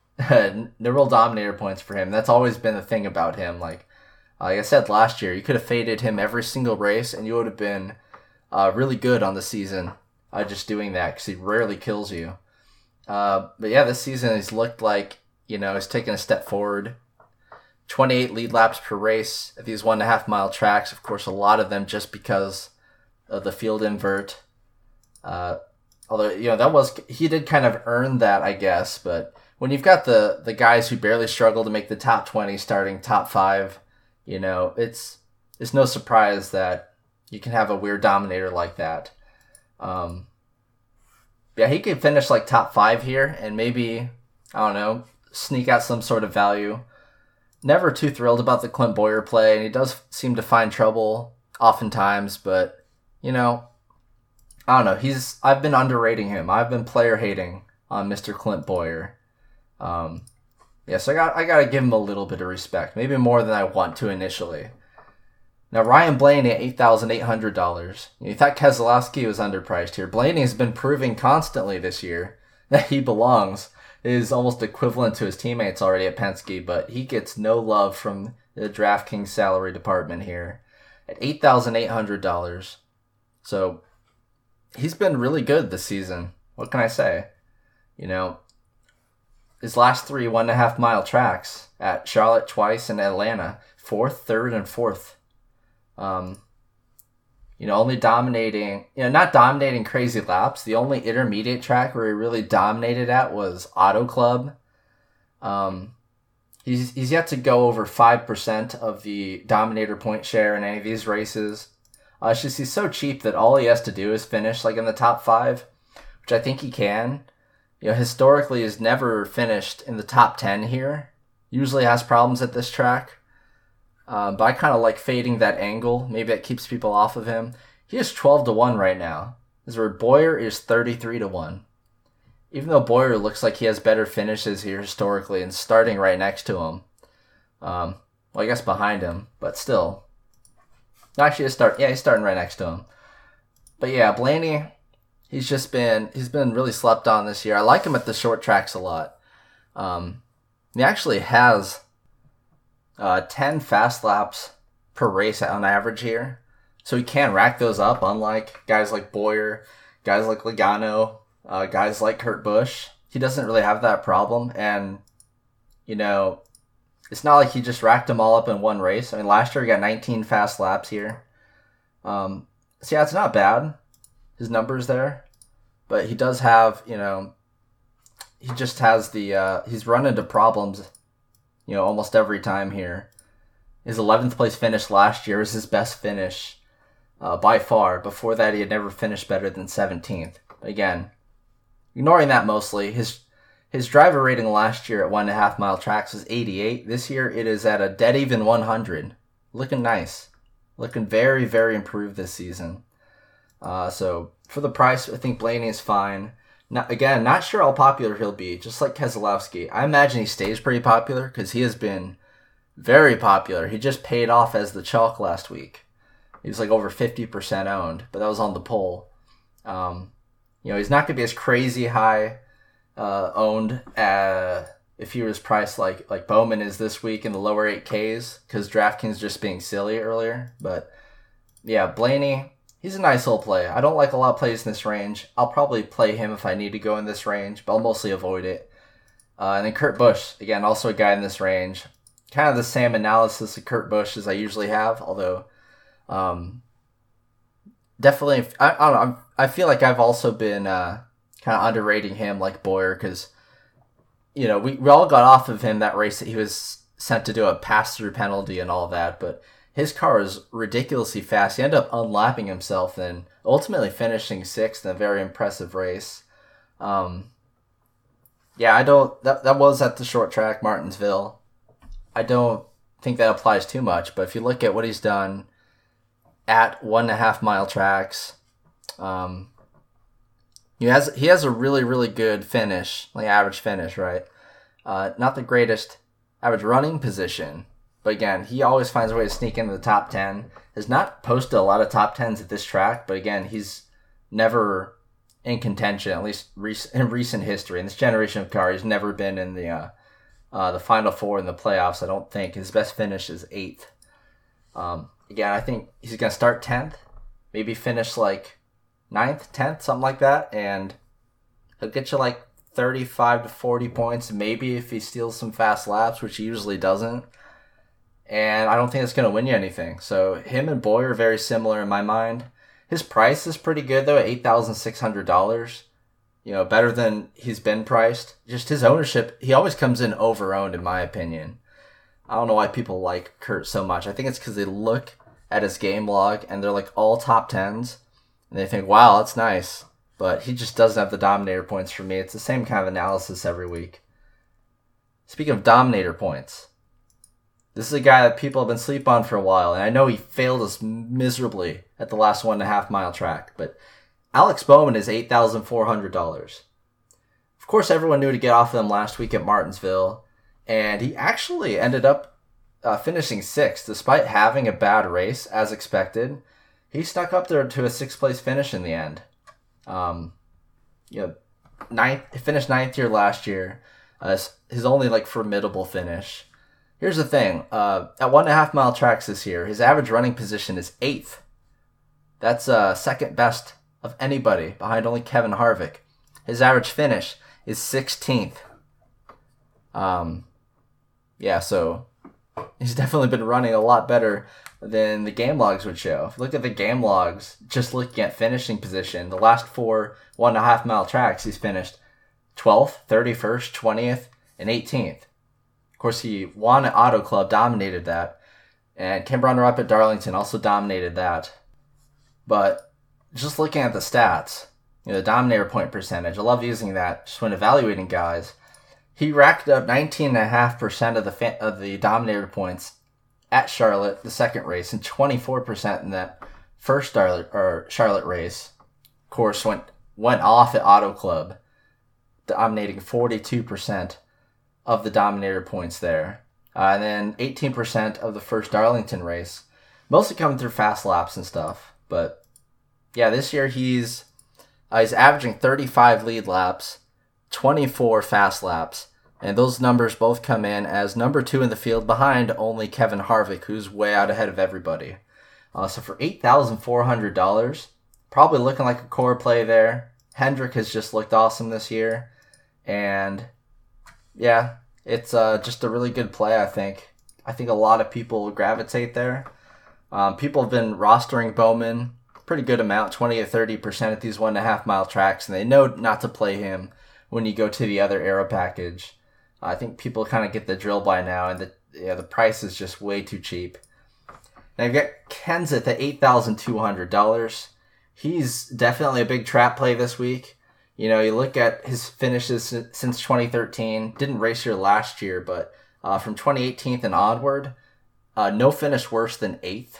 No real Dominator points for him. That's always been the thing about him. Like, like I said last year, you could have faded him every single race, and you would have been uh, really good on the season uh, just doing that, because he rarely kills you. Uh, but yeah, this season he's looked like, you know, he's taken a step forward. twenty-eight lead laps per race at these one and a half mile tracks. Of course, a lot of them just because of the field invert. Uh, although, you know, that was, he did kind of earn that, I guess, but when you've got the, the guys who barely struggle to make the top twenty starting top five, you know, it's it's no surprise that you can have a weird dominator like that. Um, yeah, he could finish like top five here and maybe I don't know, sneak out some sort of value. Never too thrilled about the Clint Bowyer play, and he does seem to find trouble oftentimes, but, you know, I don't know. He's I've been underrating him. I've been player hating on Mister Clint Bowyer. Um, yeah, so I got I got to give him a little bit of respect, maybe more than I want to initially. Now, Ryan Blaney at eight thousand eight hundred dollars. You thought Keselowski was underpriced here. Blaney has been proving constantly this year that he belongs. Is almost equivalent to his teammates already at Penske, but he gets no love from the DraftKings salary department here at eight thousand eight hundred dollars. So he's been really good this season. What can I say? You know, his last three one and a half mile tracks at Charlotte twice and Atlanta, fourth, third, and fourth. Um, you know, only dominating, you know, not dominating crazy laps. The only intermediate track where he really dominated at was Auto Club. Um, he's he's yet to go over five percent of the Dominator point share in any of these races. Uh, it's just he's so cheap that all he has to do is finish like in the top five, which I think he can. You know, historically he's never finished in the top ten here. Usually has problems at this track. Um, but I kind of like fading that angle. Maybe that keeps people off of him. He is twelve to one right now. As where Bowyer is thirty-three to one. Even though Bowyer looks like he has better finishes here historically and starting right next to him. Um, well, I guess behind him, but still. Actually, start. Yeah, he's starting right next to him. But yeah, Blaney, he's just been he's been really slept on this year. I like him at the short tracks a lot. Um, he actually has Uh, ten fast laps per race on average here. So he can rack those up, unlike guys like Bowyer, guys like Logano, uh, guys like Kurt Busch. He doesn't really have that problem. And, you know, it's not like he just racked them all up in one race. I mean, last year he got nineteen fast laps here. Um, so yeah, it's not bad, his numbers there. But he does have, you know, he just has the, uh, he's run into problems you know, almost every time here. His eleventh place finish last year was his best finish uh, by far. Before that, he had never finished better than seventeenth. Again, ignoring that mostly, his his driver rating last year at one and a half mile tracks was eighty-eight. This year, it is at a dead even one hundred. Looking nice. Looking very, very improved this season. Uh, so, for the price, I think Blaney is fine. Not, again, not sure how popular he'll be, just like Keselowski. I imagine he stays pretty popular because he has been very popular. He just paid off as the chalk last week. He was like over fifty percent owned, but that was on the poll. Um, you know, he's not going to be as crazy high uh, owned uh, if he was priced like, like Bowman is this week in the lower eight Ks because DraftKings just being silly earlier. But yeah, Blaney, he's a nice little play. I don't like a lot of plays in this range. I'll probably play him if I need to go in this range, but I'll mostly avoid it. Uh, and then Kurt Busch, again, also a guy in this range. Kind of the same analysis of Kurt Busch as I usually have, although um, definitely, I, I don't know, I'm, I feel like I've also been uh, kind of underrating him like Bowyer because, you know, we, we all got off of him that race that he was sent to do a pass-through penalty and all that, but his car is ridiculously fast. He ended up unlapping himself and ultimately finishing sixth in a very impressive race. Um, yeah, I don't... That, that was at the short track, Martinsville. I don't think that applies too much, but if you look at what he's done at one and a half mile tracks, um, he has he has a really, really good finish, like average finish, right? Uh, not the greatest average running position, but again, he always finds a way to sneak into the top ten. Has not posted a lot of top tens at this track, but again, he's never in contention, at least in recent history. In this generation of car, he's never been in the uh, uh, the Final Four in the playoffs, I don't think. His best finish is eighth. Um, again, I think he's going to start tenth, maybe finish like ninth, tenth, something like that, and he'll get you like thirty-five to forty points, maybe if he steals some fast laps, which he usually doesn't. And I don't think it's going to win you anything. So him and Bowyer are very similar in my mind. His price is pretty good, though, at eight thousand six hundred dollars. You know, better than he's been priced. Just his ownership, he always comes in over-owned, in my opinion. I don't know why people like Kurt so much. I think it's because they look at his game log, and they're like all top tens. And they think, wow, that's nice. But he just doesn't have the Dominator points for me. It's the same kind of analysis every week. speaking of Dominator points, this is a guy that people have been sleeping on for a while, and I know he failed us miserably at the last one and a half mile track, but Alex Bowman is eight thousand four hundred dollars. Of course, everyone knew to get off of them last week at Martinsville, and he actually ended up uh, finishing sixth, despite having a bad race, as expected. He stuck up there to a sixth place finish in the end. Um, you know, ninth, he finished ninth here last year. Uh, his only like formidable finish. Here's the thing: uh, at one and a half mile tracks this year, his average running position is eighth. That's uh, second best of anybody, behind only Kevin Harvick. His average finish is sixteenth. Um, yeah, so he's definitely been running a lot better than the game logs would show. If you look at the game logs, just looking at finishing position, the last four one and a half mile tracks, he's finished twelfth, thirty-first, twentieth, and eighteenth. Of course, he won at Auto Club, dominated that, and came runner-up at Darlington, also dominated that. But just looking at the stats, you know, the Dominator point percentage, I love using that just when evaluating guys. He racked up nineteen point five percent of the fa- of the Dominator points at Charlotte, the second race, and twenty-four percent in that first Charlotte, or Charlotte race. Of course, went went off at Auto Club, dominating forty-two percent of the Dominator points there. Uh, and then eighteen percent of the first Darlington race, mostly coming through fast laps and stuff. But yeah, this year he's uh, he's averaging thirty-five lead laps, twenty-four fast laps, and those numbers both come in as number two in the field behind only Kevin Harvick, who's way out ahead of everybody. Uh, so for eight thousand four hundred dollars, probably looking like a core play there. Hendrick has just looked awesome this year, and yeah, it's uh, just a really good play, I think. I think a lot of people will gravitate there. Um, people have been rostering Bowman pretty good amount, twenty to thirty percent at these one and a half mile tracks, and they know not to play him when you go to the other aero package. I think people kind of get the drill by now, and the yeah, the price is just way too cheap. Now you've got Kenseth at eight thousand two hundred dollars. He's definitely a big trap play this week. You know, you look at his finishes since twenty thirteen, didn't race here last year, but uh, from twenty eighteen and onward, uh, no finish worse than eighth.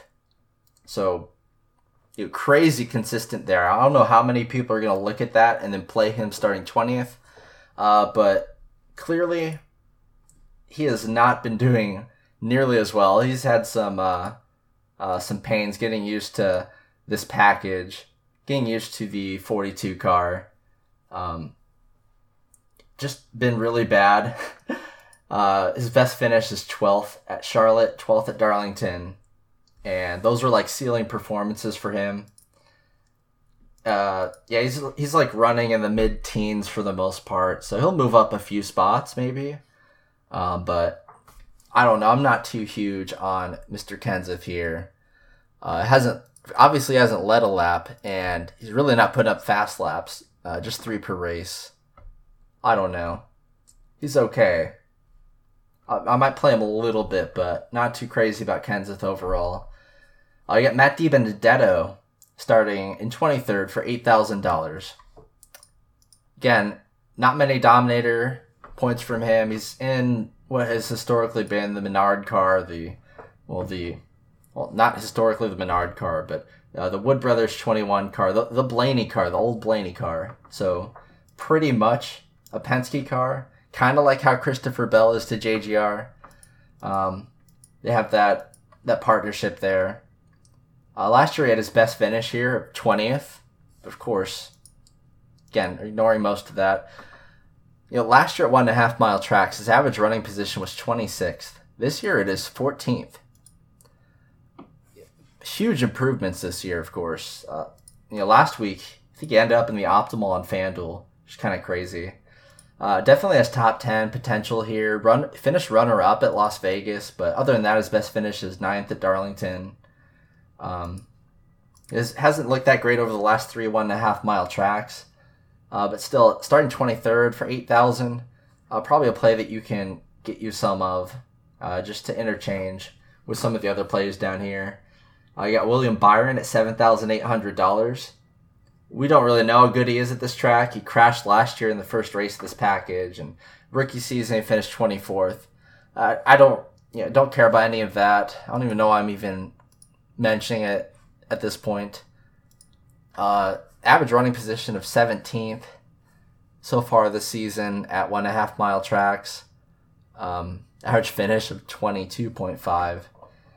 So, you know, crazy consistent there. I don't know how many people are going to look at that and then play him starting twentieth, uh, but clearly he has not been doing nearly as well. He's had some uh, uh, some pains getting used to this package, getting used to the forty-two car. Um, just been really bad. uh, his best finish is twelfth at Charlotte, twelfth at Darlington, and those are like ceiling performances for him. Uh, yeah, he's he's like running in the mid-teens for the most part, so he'll move up a few spots maybe. Um, but I don't know. I'm not too huge on Mister Kenseth here. Uh, hasn't obviously hasn't led a lap, and he's really not putting up fast laps. Uh, just three per race. I don't know. He's okay. I, I might play him a little bit, but not too crazy about Kenseth overall. Uh, you got Matt DiBenedetto starting in twenty-third for eight thousand dollars. Again, not many Dominator points from him. He's in what has historically been the Menard car, the, well, the, well, not historically the Menard car, but uh, the Wood Brothers twenty-one car, the, the Blaney car, the old Blaney car. So pretty much a Penske car, kind of like how Christopher Bell is to J G R. Um, they have that that partnership there. Uh, last year he had his best finish here, twentieth. Of course, again, ignoring most of that. You know, last year at one and a half mile tracks, his average running position was twenty-sixth. This year it is fourteenth. Huge improvements this year, of course. Uh, you know, last week, I think he ended up in the optimal on FanDuel, which is kind of crazy. Uh, definitely has top ten potential here. Run finished runner-up at Las Vegas, but other than that, his best finish is ninth at Darlington. Um, it hasn't looked that great over the last three one and a half mile tracks, uh, but still starting twenty-third for eight thousand. Uh, probably a play that you can get you some of, uh, just to interchange with some of the other plays down here. Uh, you got William Byron at seven thousand eight hundred dollars. we don't really know how good he is at this track. He crashed last year in the first race of this package, and rookie season he finished twenty-fourth. Uh, I don't, you know, don't care about any of that. I don't even know why I'm even mentioning it at this point. Uh, average running position of seventeenth so far this season at one and a half mile tracks. Um, average finish of twenty-two point five.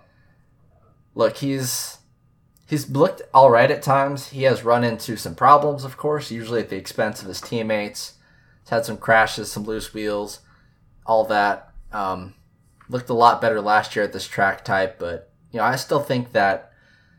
Look, he's he's looked all right at times. He has run into some problems, of course, usually at the expense of his teammates. He's had some crashes, some loose wheels, all that. Um, looked a lot better last year at this track type, but you know, I still think that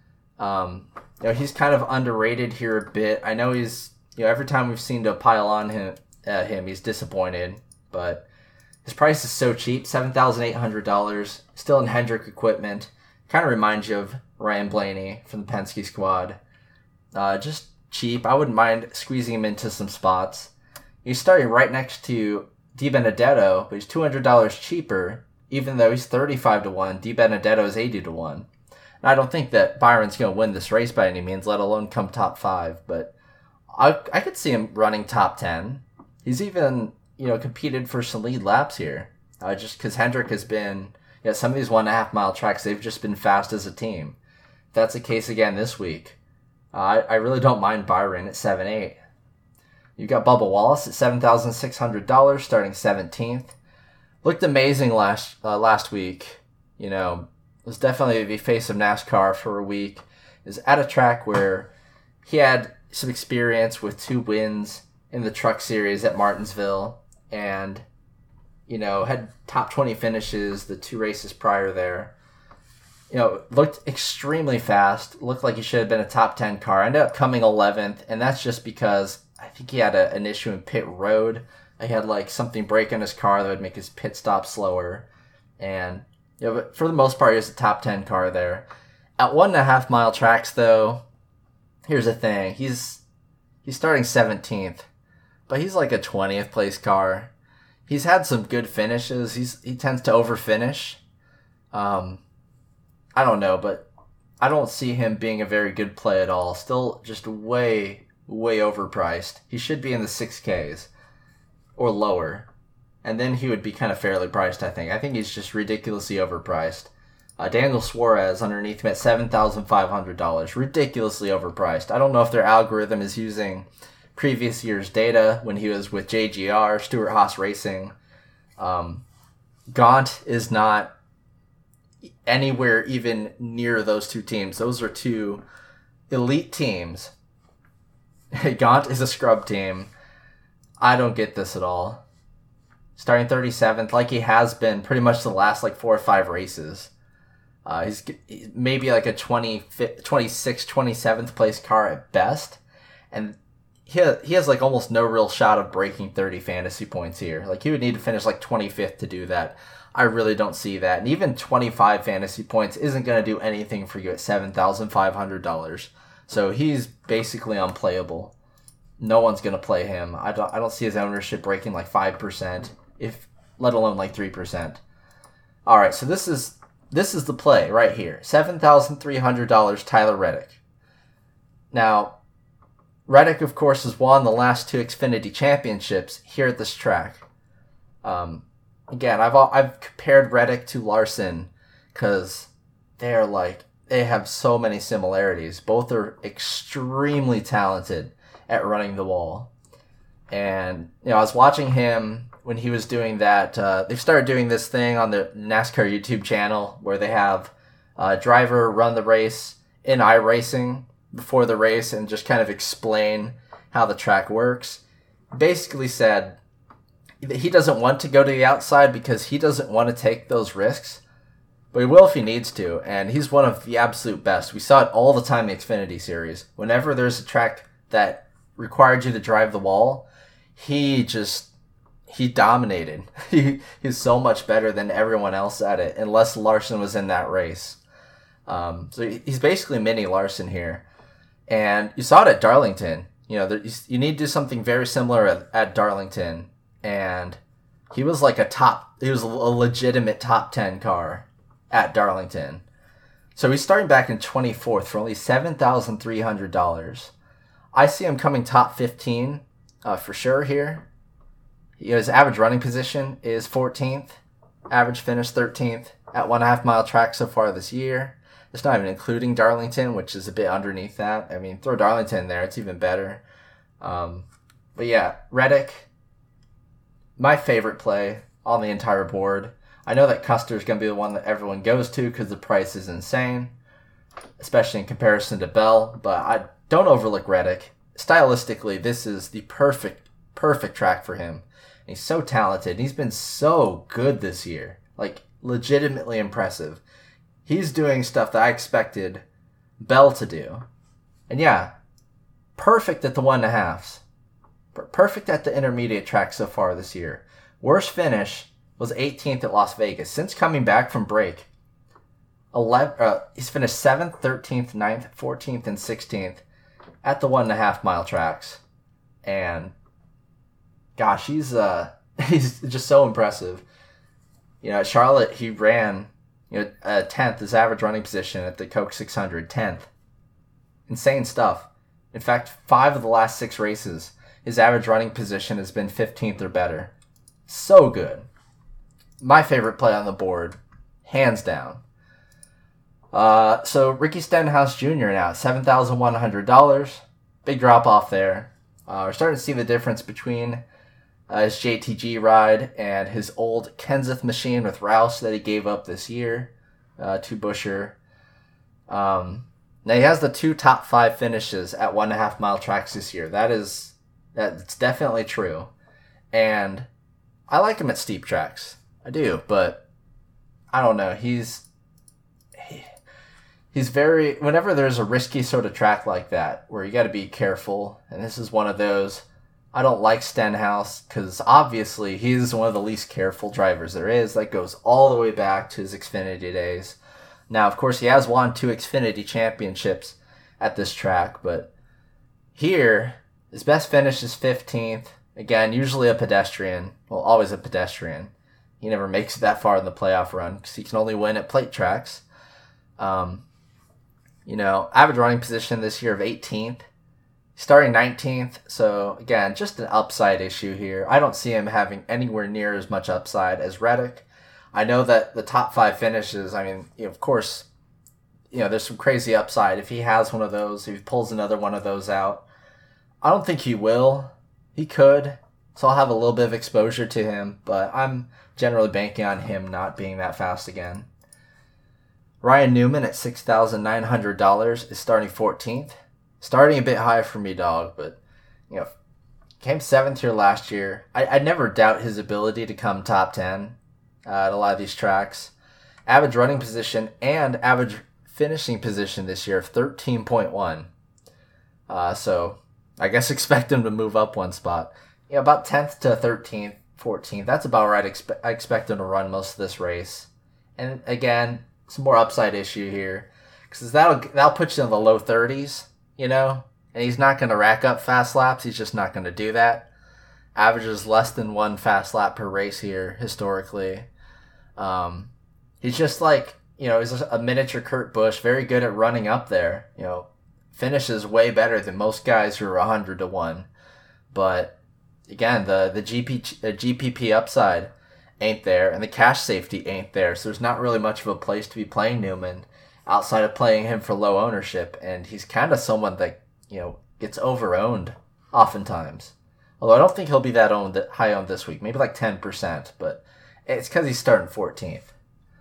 um, you know, he's kind of underrated here a bit. I know he's, you know, every time we've seen to pile on him, at him, he's disappointed, but his price is so cheap, seven thousand eight hundred dollars, still in Hendrick equipment. Kind of reminds you of Ryan Blaney from the Penske squad. Uh, just cheap. I wouldn't mind squeezing him into some spots. He's starting right next to Di Benedetto, but he's two hundred dollars cheaper, even though he's thirty-five to one. Di Benedetto is eighty to one. And I don't think that Byron's going to win this race by any means, let alone come top five, but I I could see him running top ten. He's even, you know, competed for some lead laps here. Uh, just because Hendrick has been, yeah, some of these one and a half mile tracks, they've just been fast as a team. If that's the case again this week, uh, I, I really don't mind Byron at seven eight. You've got Bubba Wallace at seven thousand six hundred dollars, starting seventeenth. Looked amazing last uh, last week. You know, was definitely the face of NASCAR for a week. Is at a track where he had some experience with two wins in the Truck Series at Martinsville, and you know, had top twenty finishes the two races prior there. You know, looked extremely fast. Looked like he should have been a top ten car. Ended up coming eleventh, and that's just because I think he had a, an issue in pit road. He had like something break in his car that would make his pit stop slower. And you know, but for the most part, he was a top ten car there. At one and a half mile tracks, though, here's the thing: he's he's starting seventeenth, but he's like a twentieth place car. He's had some good finishes. He's he tends to overfinish. Um, I don't know, but I don't see him being a very good play at all. Still just way, way overpriced. He should be in the six Ks or lower. And then he would be kind of fairly priced, I think. I think he's just ridiculously overpriced. Uh, Daniel Suarez underneath him at seven thousand five hundred dollars. Ridiculously overpriced. I don't know if their algorithm is using previous year's data when he was with J G R, Stewart Haas Racing. Um, Gaunt is not anywhere even near those two teams. Those are two elite teams. Gaunt is a scrub team. I don't get this at all. Starting thirty-seventh, like he has been pretty much the last like four or five races. Uh, he's, he's maybe like a twenty-sixth, twenty-seventh place car at best. And he has, he has like almost no real shot of breaking thirty fantasy points here. Like he would need to finish like twenty-fifth to do that. I really don't see that. And even twenty-five fantasy points isn't going to do anything for you at seven thousand five hundred dollars. So he's basically unplayable. No one's going to play him. I don't I don't see his ownership breaking like five percent, if let alone like three percent. All right, so this is this is the play right here. seven thousand three hundred dollars Tyler Reddick. Now, Reddick, of course, has won the last two Xfinity championships here at this track. Um, again, I've I've compared Reddick to Larson because they're like they have so many similarities. Both are extremely talented at running the wall, and you know I was watching him when he was doing that. Uh, they've started doing this thing on the NASCAR YouTube channel where they have a driver run the race in iRacing before the race and just kind of explain how the track works. Basically said that he doesn't want to go to the outside because he doesn't want to take those risks, but he will if he needs to, and he's one of the absolute best. We saw it all the time in the Xfinity Series. Whenever there's a track that required you to drive the wall, he just he dominated. he he's so much better than everyone else at it, unless Larson was in that race. Um, so he's basically mini Larson here. And you saw it at Darlington. You know, there, you need to do something very similar at, at Darlington. And he was like a top, he was a legitimate top ten car at Darlington. So he's starting back in twenty-fourth for only seven thousand three hundred dollars. I see him coming top fifteen uh, for sure here. You know, his average running position is fourteenth. Average finish thirteenth at one and a half mile track so far this year. It's not even including Darlington, which is a bit underneath that. I mean, throw Darlington in there, it's even better. Um, but yeah, Reddick, my favorite play on the entire board. I know that Custer's going to be the one that everyone goes to because the price is insane, especially in comparison to Bell, but I don't overlook Reddick. Stylistically, this is the perfect, perfect track for him. He's so talented. He's been so good this year. Like, legitimately impressive. He's doing stuff that I expected Bell to do. And yeah, perfect at the one and a halves. Perfect at the intermediate track so far this year. Worst finish was eighteenth at Las Vegas. Since coming back from break, eleven, uh, he's finished seventh, thirteenth, ninth, fourteenth, and sixteenth at the one and a half mile tracks. And gosh, he's uh he's just so impressive. You know, at Charlotte, he ran, you know, uh, tenth, his average running position at the Coke six hundred, tenth. Insane stuff. In fact, five of the last six races, his average running position has been fifteenth or better. So good. My favorite play on the board, hands down. Uh, so Ricky Stenhouse Junior now, seven thousand one hundred dollars. Big drop off there. Uh, we're starting to see the difference between uh, his J T G ride and his old Kenseth machine with Rouse that he gave up this year uh, to Buescher. Um, now he has the two top five finishes at one and a half mile tracks this year. That is, that's definitely true. And I like him at steep tracks. I do, but I don't know. He's he, he's very, whenever there's a risky sort of track like that where you got to be careful, and this is one of those. I don't like Stenhouse because obviously he's one of the least careful drivers there is. That goes all the way back to his Xfinity days. Now, of course, he has won two Xfinity championships at this track, but here, his best finish is fifteenth. Again, usually a pedestrian. Well, always a pedestrian. He never makes it that far in the playoff run because he can only win at plate tracks. Um, you know, average running position this year of eighteenth. Starting nineteenth, so again, just an upside issue here. I don't see him having anywhere near as much upside as Reddick. I know that the top five finishes, I mean, you know, of course, you know, there's some crazy upside. If he has one of those, if he pulls another one of those out, I don't think he will. He could, so I'll have a little bit of exposure to him, but I'm generally banking on him not being that fast again. Ryan Newman at six thousand nine hundred dollars is starting fourteenth. Starting a bit high for me, dog, but, you know, came seventh here last year. I, I never doubt his ability to come top ten uh, at a lot of these tracks. Average running position and average finishing position this year of thirteen point one. Uh, so, I guess expect him to move up one spot. You know, about tenth to thirteenth, fourteenth. That's about right. Expe- I expect him to run most of this race. And, again, some more upside issue here. Because that'll, that'll put you in the low thirties. You know, and he's not going to rack up fast laps. He's just not going to do that. Averages less than one fast lap per race here, historically. Um, he's just like, you know, he's a miniature Kurt Busch, very good at running up there. You know, finishes way better than most guys who are one hundred to one. But, again, the, the G P, uh, G P P upside ain't there, and the cash safety ain't there. So there's not really much of a place to be playing Newman outside of playing him for low ownership, and he's kind of someone that, you know, gets over-owned oftentimes. Although I don't think he'll be that owned, high owned this week, maybe like ten percent, but it's because he's starting fourteenth.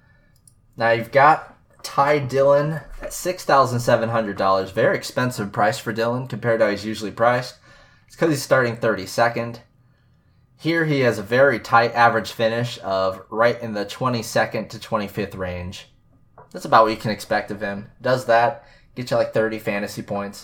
Now you've got Ty Dillon at six thousand seven hundred dollars, very expensive price for Dillon compared to how he's usually priced. It's because he's starting thirty-second. Here he has a very tight average finish of right in the twenty-second to twenty-fifth range. That's about what you can expect of him. Does that, get you like thirty fantasy points,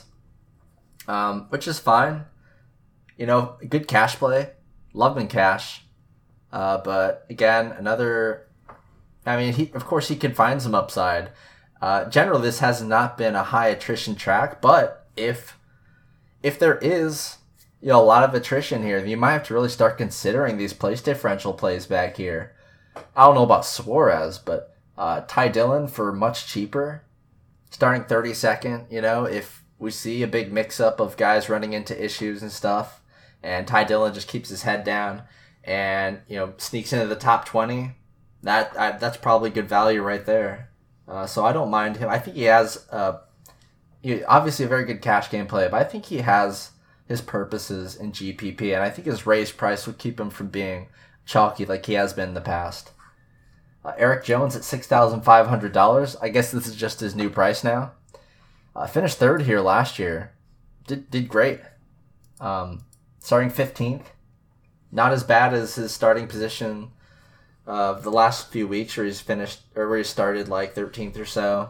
um, which is fine. You know, good cash play. Love him in cash. Uh, but again, another, I mean, he of course he can find some upside. Uh, generally, this has not been a high attrition track, but if if there is, you know, a lot of attrition here, you might have to really start considering these place differential plays back here. I don't know about Suarez, but Uh, Ty Dillon for much cheaper, starting thirty-second, you know, if we see a big mix-up of guys running into issues and stuff, and Ty Dillon just keeps his head down and, you know, sneaks into the top twenty, that I, that's probably good value right there. Uh, so I don't mind him. I think he has uh, he, obviously a very good cash game play, but I think he has his purposes in G P P, and I think his raised price would keep him from being chalky like he has been in the past. Uh, Eric Jones at six thousand five hundred dollars. I guess this is just his new price now. Uh, finished third here last year. Did did great. Um, starting fifteenth. Not as bad as his starting position of uh, the last few weeks where he's finished, or where he started like thirteenth or so.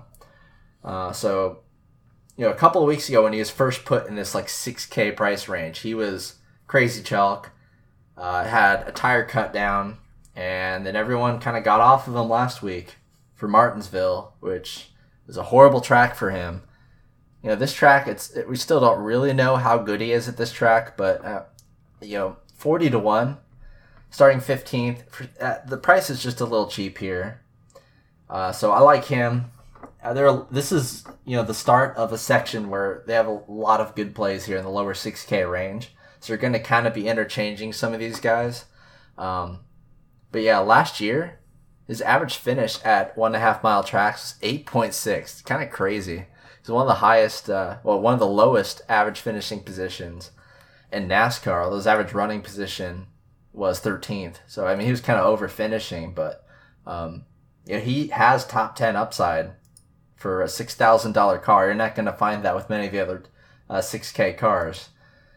Uh, so, you know, a couple of weeks ago when he was first put in this like six K price range, he was crazy chalk, uh, had a tire cut down, and then everyone kind of got off of him last week for Martinsville, which was a horrible track for him. You know, this track, it's it, we still don't really know how good he is at this track, but, uh, you know, forty to one, starting fifteenth. Uh, the price is just a little cheap here. Uh, so I like him. Uh, there, this is, you know, the start of a section where they have a lot of good plays here in the lower six K range. So you're going to kind of be interchanging some of these guys. Um, but yeah, last year, his average finish at one and a half mile tracks was eight point six. Kind of crazy. He's one of the highest, uh, well, one of the lowest average finishing positions in NASCAR. Although his average running position was thirteenth. So, I mean, he was kind of over finishing, but um, you know, he has top ten upside for a six thousand dollars car. You're not going to find that with many of the other uh, six K cars.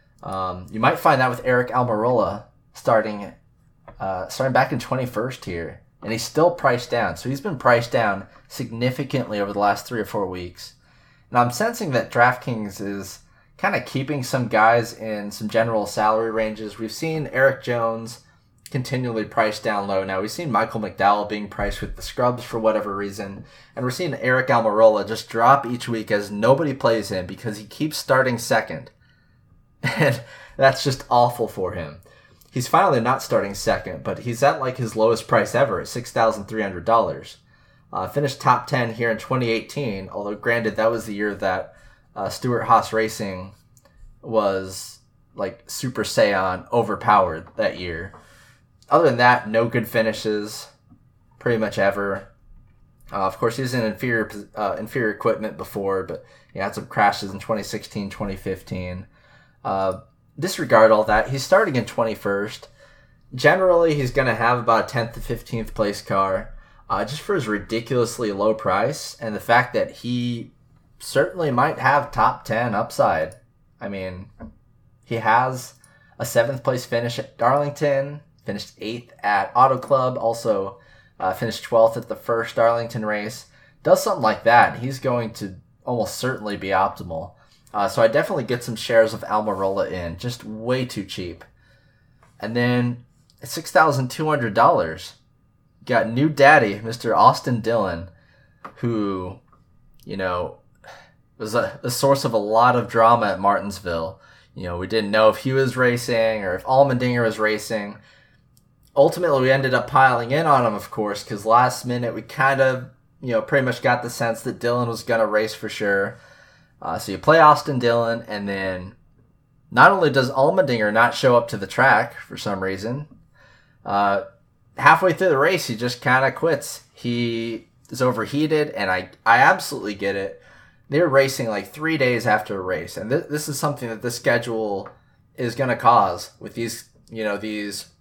Um, you might find that with Eric Almirola starting uh, starting back in twenty-first here, and he's still priced down. So he's been priced down significantly over the last three or four weeks. And I'm sensing that DraftKings is kind of keeping some guys in some general salary ranges. We've seen Eric Jones continually priced down low. Now, we've seen Michael McDowell being priced with the scrubs for whatever reason, and we're seeing Eric Almirola just drop each week as nobody plays him because he keeps starting second. And that's just awful for him. He's finally not starting second, but he's at like his lowest price ever at six thousand three hundred dollars. Uh, finished top ten here in twenty eighteen, although granted that was the year that uh, Stewart Haas Racing was like Super Saiyan overpowered that year. Other than that, no good finishes pretty much ever. Uh, of course, he was in inferior uh, inferior equipment before, but he had some crashes in twenty sixteen, twenty fifteen. Uh, disregard all that. He's starting in twenty-first. Generally, he's going to have about a tenth to fifteenth place car. Uh, just for his ridiculously low price and the fact that he certainly might have top ten upside. I mean, he has a seventh place finish at Darlington, finished eighth at Auto Club, also uh, finished twelfth at the first Darlington race. Does something like that, he's going to almost certainly be optimal. Uh, so I definitely get some shares of Almirola in, just way too cheap. And then at six thousand two hundred dollars, got new daddy, Mister Austin Dillon, who, you know, was a, a source of a lot of drama at Martinsville. You know, we didn't know if he was racing or if Allmendinger was racing. Ultimately, we ended up piling in on him, of course, because last minute we kind of, you know, pretty much got the sense that Dillon was going to race for sure. Uh, so you play Austin Dillon, and then not only does Allmendinger not show up to the track for some reason, uh, halfway through the race, he just kind of quits. He is overheated, and I, I absolutely get it. They're racing like three days after a race, and th- this is something that the schedule is going to cause with these, you know, these,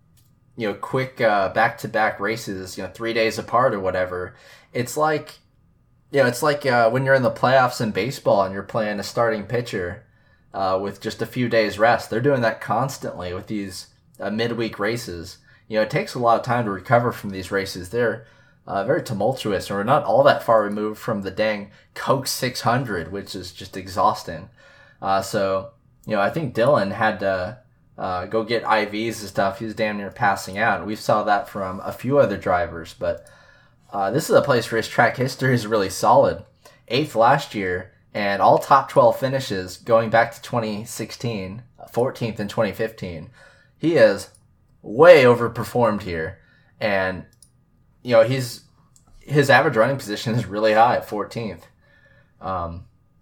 you know, quick uh, back-to-back races, you know, three days apart or whatever. It's like, you know, it's like uh, when you're in the playoffs in baseball and you're playing a starting pitcher uh, with just a few days rest. They're doing that constantly with these uh, midweek races. You know, it takes a lot of time to recover from these races. They're uh, very tumultuous, and we're not all that far removed from the dang Coke six hundred, which is just exhausting. Uh, so, you know, I think Dillon had to uh, go get I Vs and stuff. He was damn near passing out. We saw that from a few other drivers, but uh, this is a place where his track history is really solid. Eighth last year, and all top twelve finishes going back to twenty sixteen, fourteenth in twenty fifteen. He is way overperformed here, and you know he's his average running position is really high at fourteenth. Um,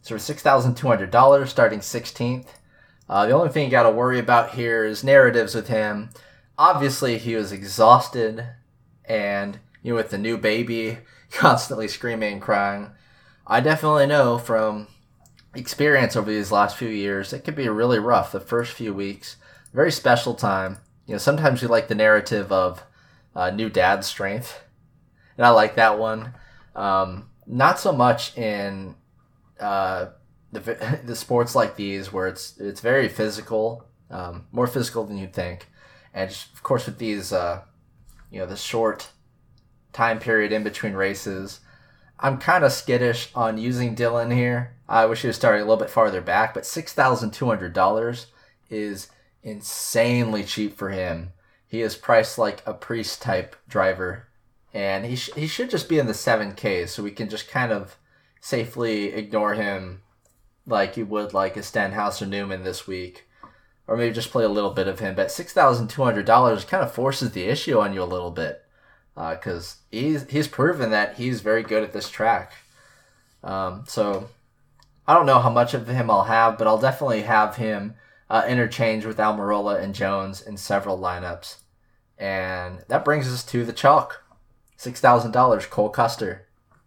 So for six thousand two hundred dollars, starting sixteenth. Uh, the only thing you got to worry about here is narratives with him. Obviously, he was exhausted, and you know, with the new baby, constantly screaming and crying. I definitely know from experience over these last few years, it could be really rough the first few weeks. Very special time. You know, sometimes you like the narrative of uh, new dad strength, and I like that one. Um, not so much in uh, the the sports like these where it's it's very physical, um, more physical than you'd think, and just, of course with these uh, you know the short time period in between races, I'm kind of skittish on using Dylan here. I wish he was starting a little bit farther back, but six thousand two hundred dollars is insanely cheap for him. He is priced like a Priest type driver, and he sh- he should just be in the seven K, so we can just kind of safely ignore him like you would like a Stenhouse or Newman this week, or maybe just play a little bit of him. But six thousand two hundred dollars kind of forces the issue on you a little bit, because uh, he's, he's proven that he's very good at this track. Um, so I don't know how much of him I'll have, but I'll definitely have him uh, interchange with Almirola and Jones in several lineups. And that brings us to the chalk. six thousand dollars, Cole Custer.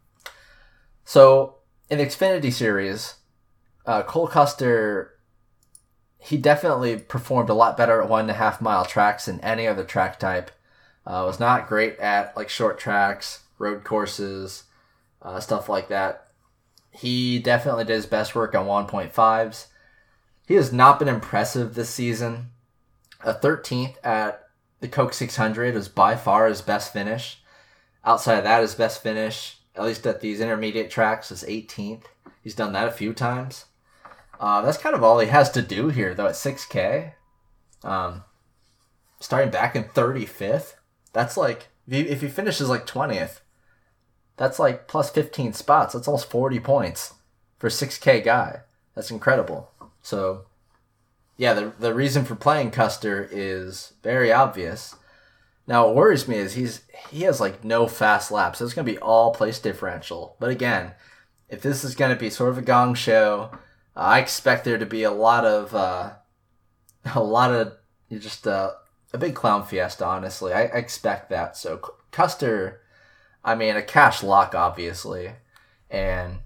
So in the Xfinity Series, uh, Cole Custer, he definitely performed a lot better at one and a half mile tracks than any other track type. Uh, was not great at like short tracks, road courses, uh, stuff like that. He definitely did his best work on one point fives. He has not been impressive this season. A thirteenth at the Coke six hundred was by far his best finish. Outside of that, his best finish, at least at these intermediate tracks, is eighteenth. He's done that a few times. Uh, that's kind of all he has to do here, though, at six K. Um, starting back in thirty-fifth. That's like, if he, if he finishes like twentieth, that's like plus fifteen spots. That's almost forty points for a six K guy. That's incredible. So, yeah, the the reason for playing Custer is very obvious. Now, what worries me is he's he has like no fast laps. So it's going to be all place differential. But again, if this is going to be sort of a gong show, uh, I expect there to be a lot of, uh, a lot of just uh, a big clown fiesta, honestly. I, I expect that. So Custer, I mean, a cash lock, obviously. And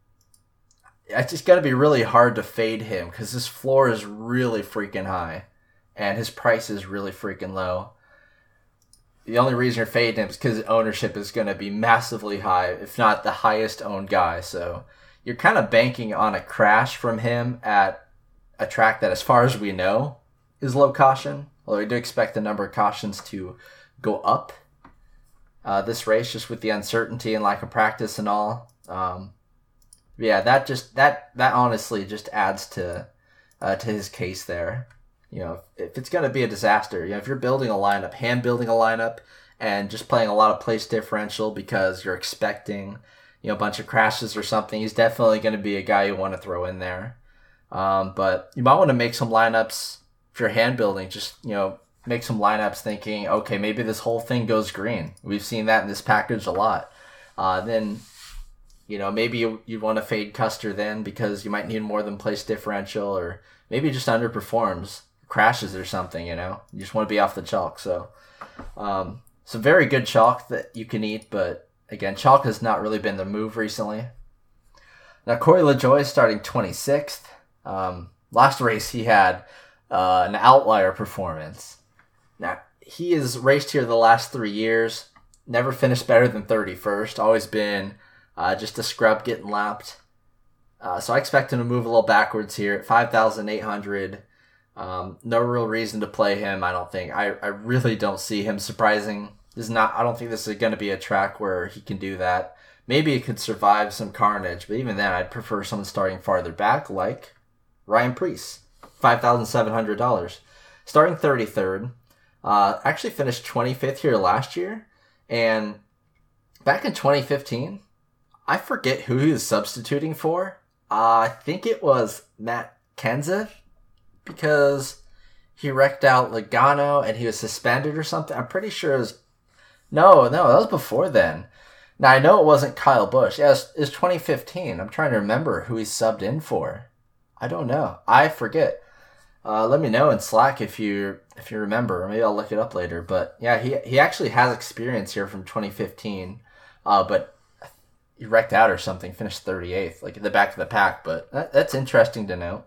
it's just got to be really hard to fade him because his floor is really freaking high. And his price is really freaking low. The only reason you're fading him is because ownership is going to be massively high, if not the highest owned guy. So you're kind of banking on a crash from him at a track that, as far as we know, is low caution. Although we do expect the number of cautions to go up uh, this race, just with the uncertainty and lack of practice and all. Um, yeah, that just that that honestly just adds to uh, to his case there. You know, if it's going to be a disaster, you know, if you're building a lineup, hand building a lineup, and just playing a lot of place differential because you're expecting, you know, a bunch of crashes or something, he's definitely going to be a guy you want to throw in there. Um, but you might want to make some lineups if you're hand building. Just, you know, make some lineups thinking, okay, maybe this whole thing goes green. We've seen that in this package a lot. Uh, then, you know, maybe you, you want to fade Custer then because you might need more than place differential, or maybe he just underperforms. Crashes or something, you know. You just want to be off the chalk. So, um, some very good chalk that you can eat, but again, chalk has not really been the move recently. Now, Corey LaJoie starting twenty-sixth. Um, last race, he had uh, an outlier performance. Now, he has raced here the last three years, never finished better than thirty-first, always been uh, just a scrub getting lapped. Uh, so I expect him to move a little backwards here at five thousand eight hundred. Um, no real reason to play him, I don't think. I, I really don't see him surprising. This is not. I don't think this is going to be a track where he can do that. Maybe it could survive some carnage, but even then, I'd prefer someone starting farther back, like Ryan Preece, five thousand seven hundred dollars. Starting thirty-third, uh, actually finished twenty-fifth here last year, and back in twenty fifteen, I forget who he was substituting for. Uh, I think it was Matt Kenseth, because he wrecked out Logano and he was suspended or something. I'm pretty sure it was... No, no, that was before then. Now, I know it wasn't Kyle Busch. Yeah, it's, it's twenty fifteen. I'm trying to remember who he subbed in for. I don't know. I forget. Uh, let me know in Slack if you if you remember. Maybe I'll look it up later. But yeah, he he actually has experience here from twenty fifteen. Uh, but he wrecked out or something, finished thirty-eighth, like at the back of the pack. But that, that's interesting to note.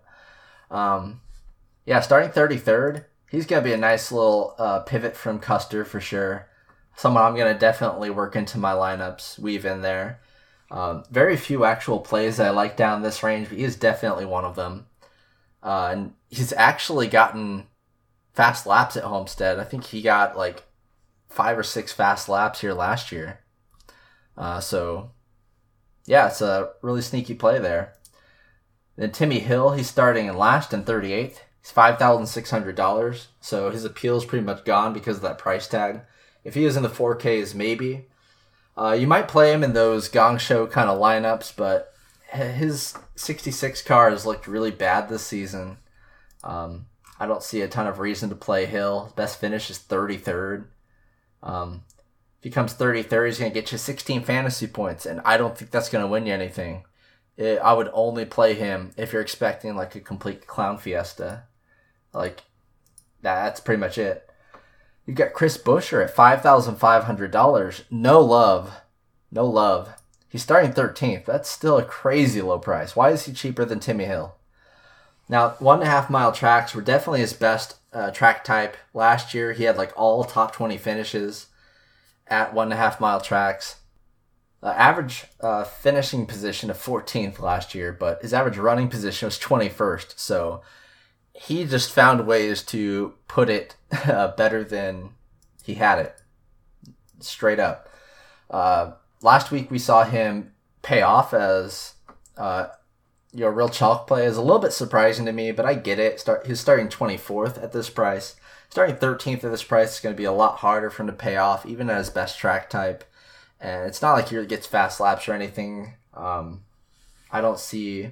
Um, yeah, starting thirty-third, he's going to be a nice little uh, pivot from Custer for sure. Someone I'm going to definitely work into my lineups, weave in there. Um, very few actual plays that I like down this range, but he is definitely one of them. Uh, and he's actually gotten fast laps at Homestead. I think he got like five or six fast laps here last year. Uh, so, yeah, it's a really sneaky play there. Then Timmy Hill, he's starting in last and thirty-eighth. He's five thousand six hundred dollars, so his appeal is pretty much gone because of that price tag. If he was in the four Ks, maybe. Uh, you might play him in those gong show kind of lineups, but his sixty-six car has looked really bad this season. Um, I don't see a ton of reason to play Hill. His best finish is thirty-third. Um, if he comes thirty-third, he's going to get you sixteen fantasy points, and I don't think that's going to win you anything. It, I would only play him if you're expecting like a complete clown fiesta. Like, that's pretty much it. You've got Chris Buescher at five thousand five hundred dollars. No love. No love. He's starting thirteenth. That's still a crazy low price. Why is he cheaper than Timmy Hill? Now, one and a half mile tracks were definitely his best uh, track type. Last year, he had like all top twenty finishes at one and a half mile tracks. Uh, average uh, finishing position of fourteenth last year, but his average running position was twenty-first. So he just found ways to put it uh, better than he had it. Straight up. Uh, last week we saw him pay off as uh, you know, real chalk play. Is a little bit surprising to me, but I get it. Start He's starting twenty-fourth at this price. Starting thirteenth at this price is going to be a lot harder for him to pay off, even at his best track type. And it's not like he gets fast laps or anything. Um, I don't see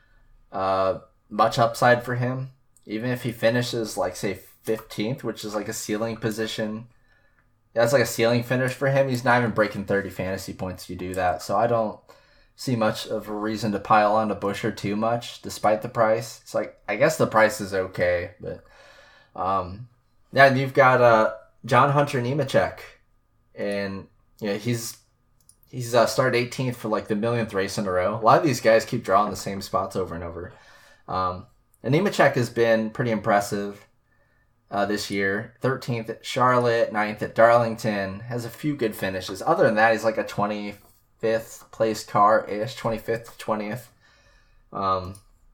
uh, much upside for him. Even if he finishes, like, say, fifteenth, which is like a ceiling position. That's like a ceiling finish for him. He's not even breaking thirty fantasy points if you do that. So I don't see much of a reason to pile on to Buescher too much, despite the price. It's like, I guess the price is okay. But, um, yeah, and you've got uh, John Hunter Nemechek. And, you know, he's he's uh, started eighteenth for like the millionth race in a row. A lot of these guys keep drawing the same spots over and over. Um, and Nemechek has been pretty impressive uh, this year. thirteenth at Charlotte, ninth at Darlington. Has a few good finishes. Other than that, he's like a twenty-fifth place car-ish, twenty-fifth, twentieth. Um,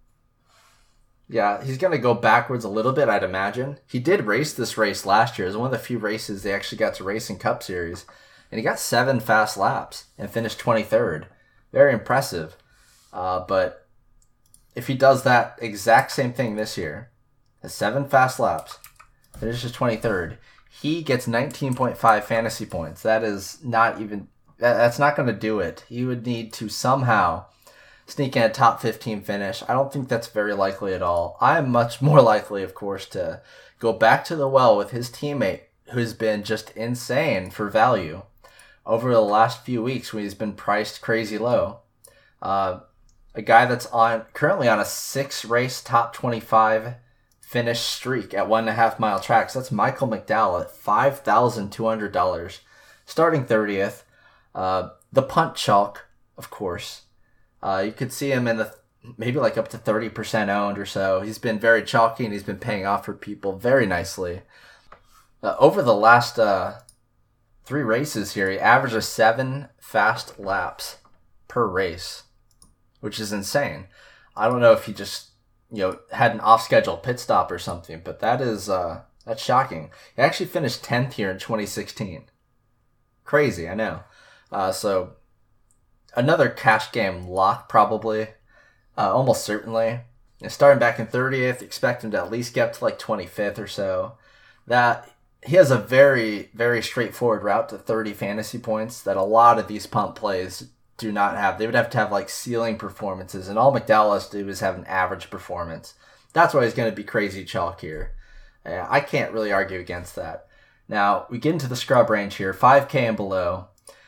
yeah, he's going to go backwards a little bit, I'd imagine. He did race this race last year. It was one of the few races they actually got to race in Cup Series. And he got seven fast laps and finished twenty-third. Very impressive. Uh, but if he does that exact same thing this year, has seven fast laps, finishes twenty-third, he gets nineteen point five fantasy points. That is not even... That's not going to do it. He would need to somehow sneak in a top fifteen finish. I don't think that's very likely at all. I'm much more likely, of course, to go back to the well with his teammate, who's been just insane for value over the last few weeks when he's been priced crazy low. Uh, a guy that's on currently on a six-race top twenty-five finish streak at one and a half mile tracks. That's Michael McDowell at five thousand two hundred dollars. Starting thirtieth. Uh, the punt chalk, of course. Uh, you could see him in the maybe like up to thirty percent owned or so. He's been very chalky and he's been paying off for people very nicely. Uh, over the last uh, three races here, he averages seven fast laps per race, which is insane. I don't know if he just, you know, had an off-schedule pit stop or something, but that is uh, that's shocking. He actually finished tenth here in twenty sixteen. Crazy, I know. Uh, so another cash game lock, probably, uh, almost certainly. And starting back in thirtieth, expect him to at least get up to like twenty-fifth or so. That he has a very, very straightforward route to thirty fantasy points that a lot of these pump plays do not have. They would have to have like ceiling performances, and all McDowell has to do is have an average performance. That's why he's going to be crazy chalk here. Uh, I can't really argue against that. Now, we get into the scrub range here, five K and below.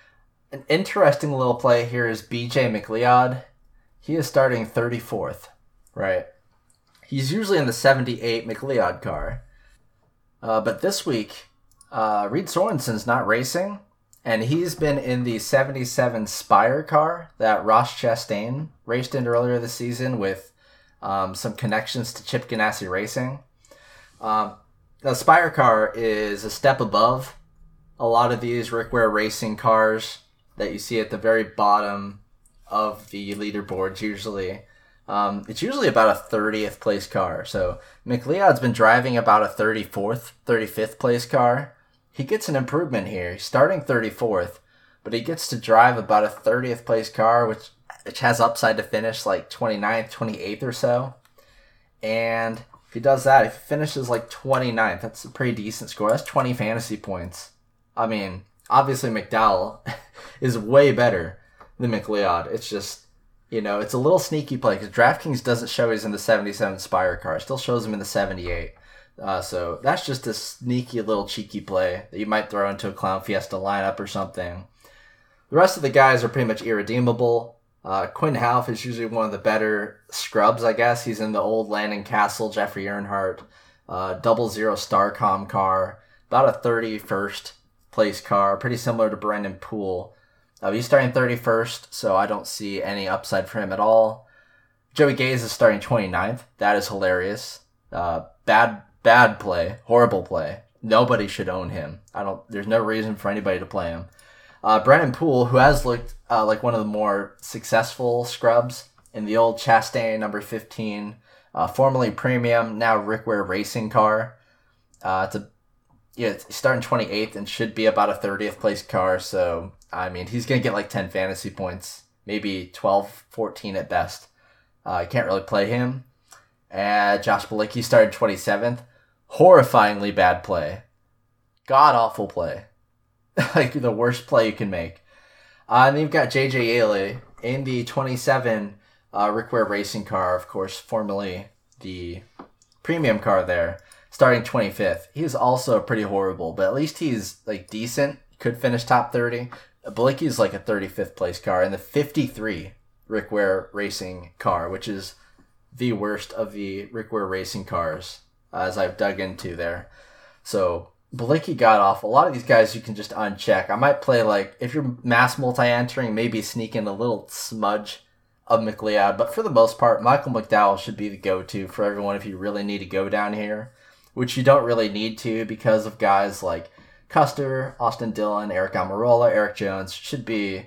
An interesting little play here is B J McLeod. He is starting thirty-fourth, right? He's usually in the seventy-eight McLeod car. Uh, but this week, uh, Reed Sorensen's not racing, and he's been in the seventy-seven Spire car that Ross Chastain raced in earlier this season with um, some connections to Chip Ganassi Racing. Um, the Spire car is a step above a lot of these Rick Ware Racing cars that you see at the very bottom of the leaderboards usually. Um, it's usually about a thirtieth place car. So McLeod's been driving about a thirty-fourth, thirty-fifth place car. He gets an improvement here. He's starting thirty-fourth, but he gets to drive about a thirtieth place car, which, which has upside to finish like twenty-ninth, twenty-eighth or so. And if he does that, if he finishes like twenty-ninth, that's a pretty decent score. That's twenty fantasy points. I mean, obviously McDowell is way better than McLeod. It's just, you know, it's a little sneaky play because DraftKings doesn't show he's in the seventy-seven Spire car. It still shows him in the seventy-eight. Uh, so that's just a sneaky little cheeky play that you might throw into a Clown Fiesta lineup or something. The rest of the guys are pretty much irredeemable. Uh, Quinn Houff is usually one of the better scrubs, I guess. He's in the old Landon Castle, Jeffrey Earnhardt, uh, double zero Starcom car, about a thirty-first place car, pretty similar to Brendan Poole. Uh, he's starting thirty-first, so I don't see any upside for him at all. Joey Gaze is starting twenty-ninth. That is hilarious. Uh, bad, bad play. Horrible play. Nobody should own him. I don't. There's no reason for anybody to play him. Uh, Brendan Poole, who has looked uh, like one of the more successful scrubs in the old Chastain number fifteen, uh, formerly premium, now Rick Ware Racing car. Uh, it's a yeah, it's starting twenty-eighth and should be about a thirtieth place car. So I mean, he's gonna get like ten fantasy points, maybe twelve, fourteen at best. Uh, I can't really play him. And Josh Bilicki started twenty-seventh. Horrifyingly bad play. God awful play. Like the worst play you can make. Uh, and then you've got J J Yeley in the twenty-seven uh, Rick Ware Racing car, of course, formerly the premium car there, starting twenty-fifth. He is also pretty horrible, but at least he's like decent. Could finish top thirty. Bilicki is like a thirty-fifth place car in the fifty-three Rick Ware Racing car, which is the worst of the Rick Ware Racing cars, uh, as I've dug into there. So Bilicki got off. A lot of these guys you can just uncheck. I might play, like, if you're mass multi-entering, maybe sneak in a little smudge of McLeod. But for the most part, Michael McDowell should be the go-to for everyone if you really need to go down here, which you don't really need to because of guys like Custer, Austin Dillon, Eric Almirola, Eric Jones. Should be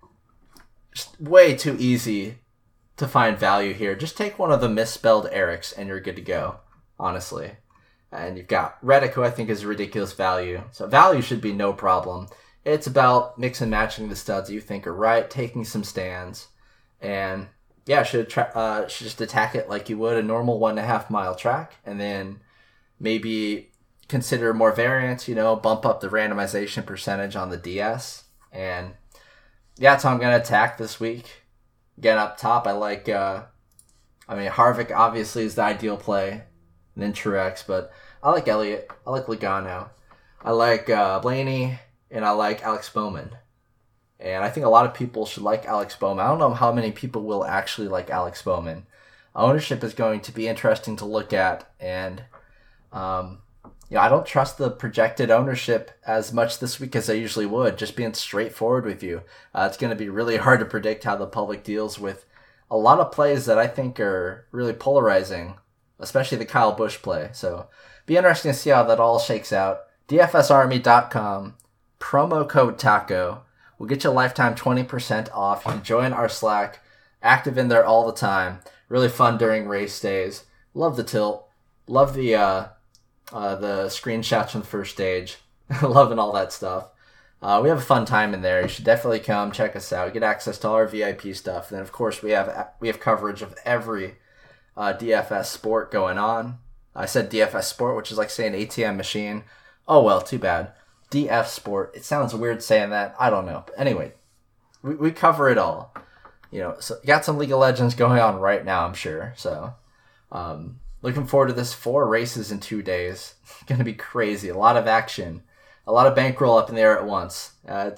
just way too easy to find value here. Just take one of the misspelled Erics and you're good to go, honestly. And you've got Reddick, who I think is a ridiculous value. So value should be no problem. It's about mix and matching the studs you think are right, taking some stands, and yeah, should tra- uh, should just attack it like you would a normal one and a half mile track, and then maybe consider more variance. You know, bump up the randomization percentage on the D S, and yeah, that's how I'm gonna attack this week. Again, up top, I like. Uh, I mean, Harvick obviously is the ideal play, and then Truex, but I like Elliott. I like Logano. I like uh, Blaney, and I like Alex Bowman. And I think a lot of people should like Alex Bowman. I don't know how many people will actually like Alex Bowman. Ownership is going to be interesting to look at, and um, you know, I don't trust the projected ownership as much this week as I usually would. Just being straightforward with you, uh, it's going to be really hard to predict how the public deals with a lot of plays that I think are really polarizing, especially the Kyle Busch play. So be interesting to see how that all shakes out. D F S Army dot com, promo code TACO. We'll get you a lifetime twenty percent off. You can join our Slack. Active in there all the time. Really fun during race days. Love the tilt. Love the uh, uh, the screenshots from the first stage. Loving all that stuff. Uh, we have a fun time in there. You should definitely come check us out. Get access to all our V I P stuff. And then, of course, we have we have coverage of every uh, D F S sport going on. I said D F S Sport, which is like saying A T M machine. Oh, well, too bad. D F Sport. It sounds weird saying that. I don't know. But anyway, we, we cover it all. You know, so you got some League of Legends going on right now, I'm sure. So, um, looking forward to this. Four races in two days. Going to be crazy. A lot of action. A lot of bankroll up in the air at once. Uh, it's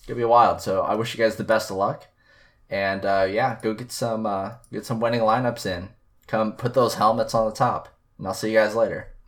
gonna be wild. So I wish you guys the best of luck. And uh, yeah, go get some uh, get some winning lineups in. Come put those helmets on the top. And I'll see you guys later.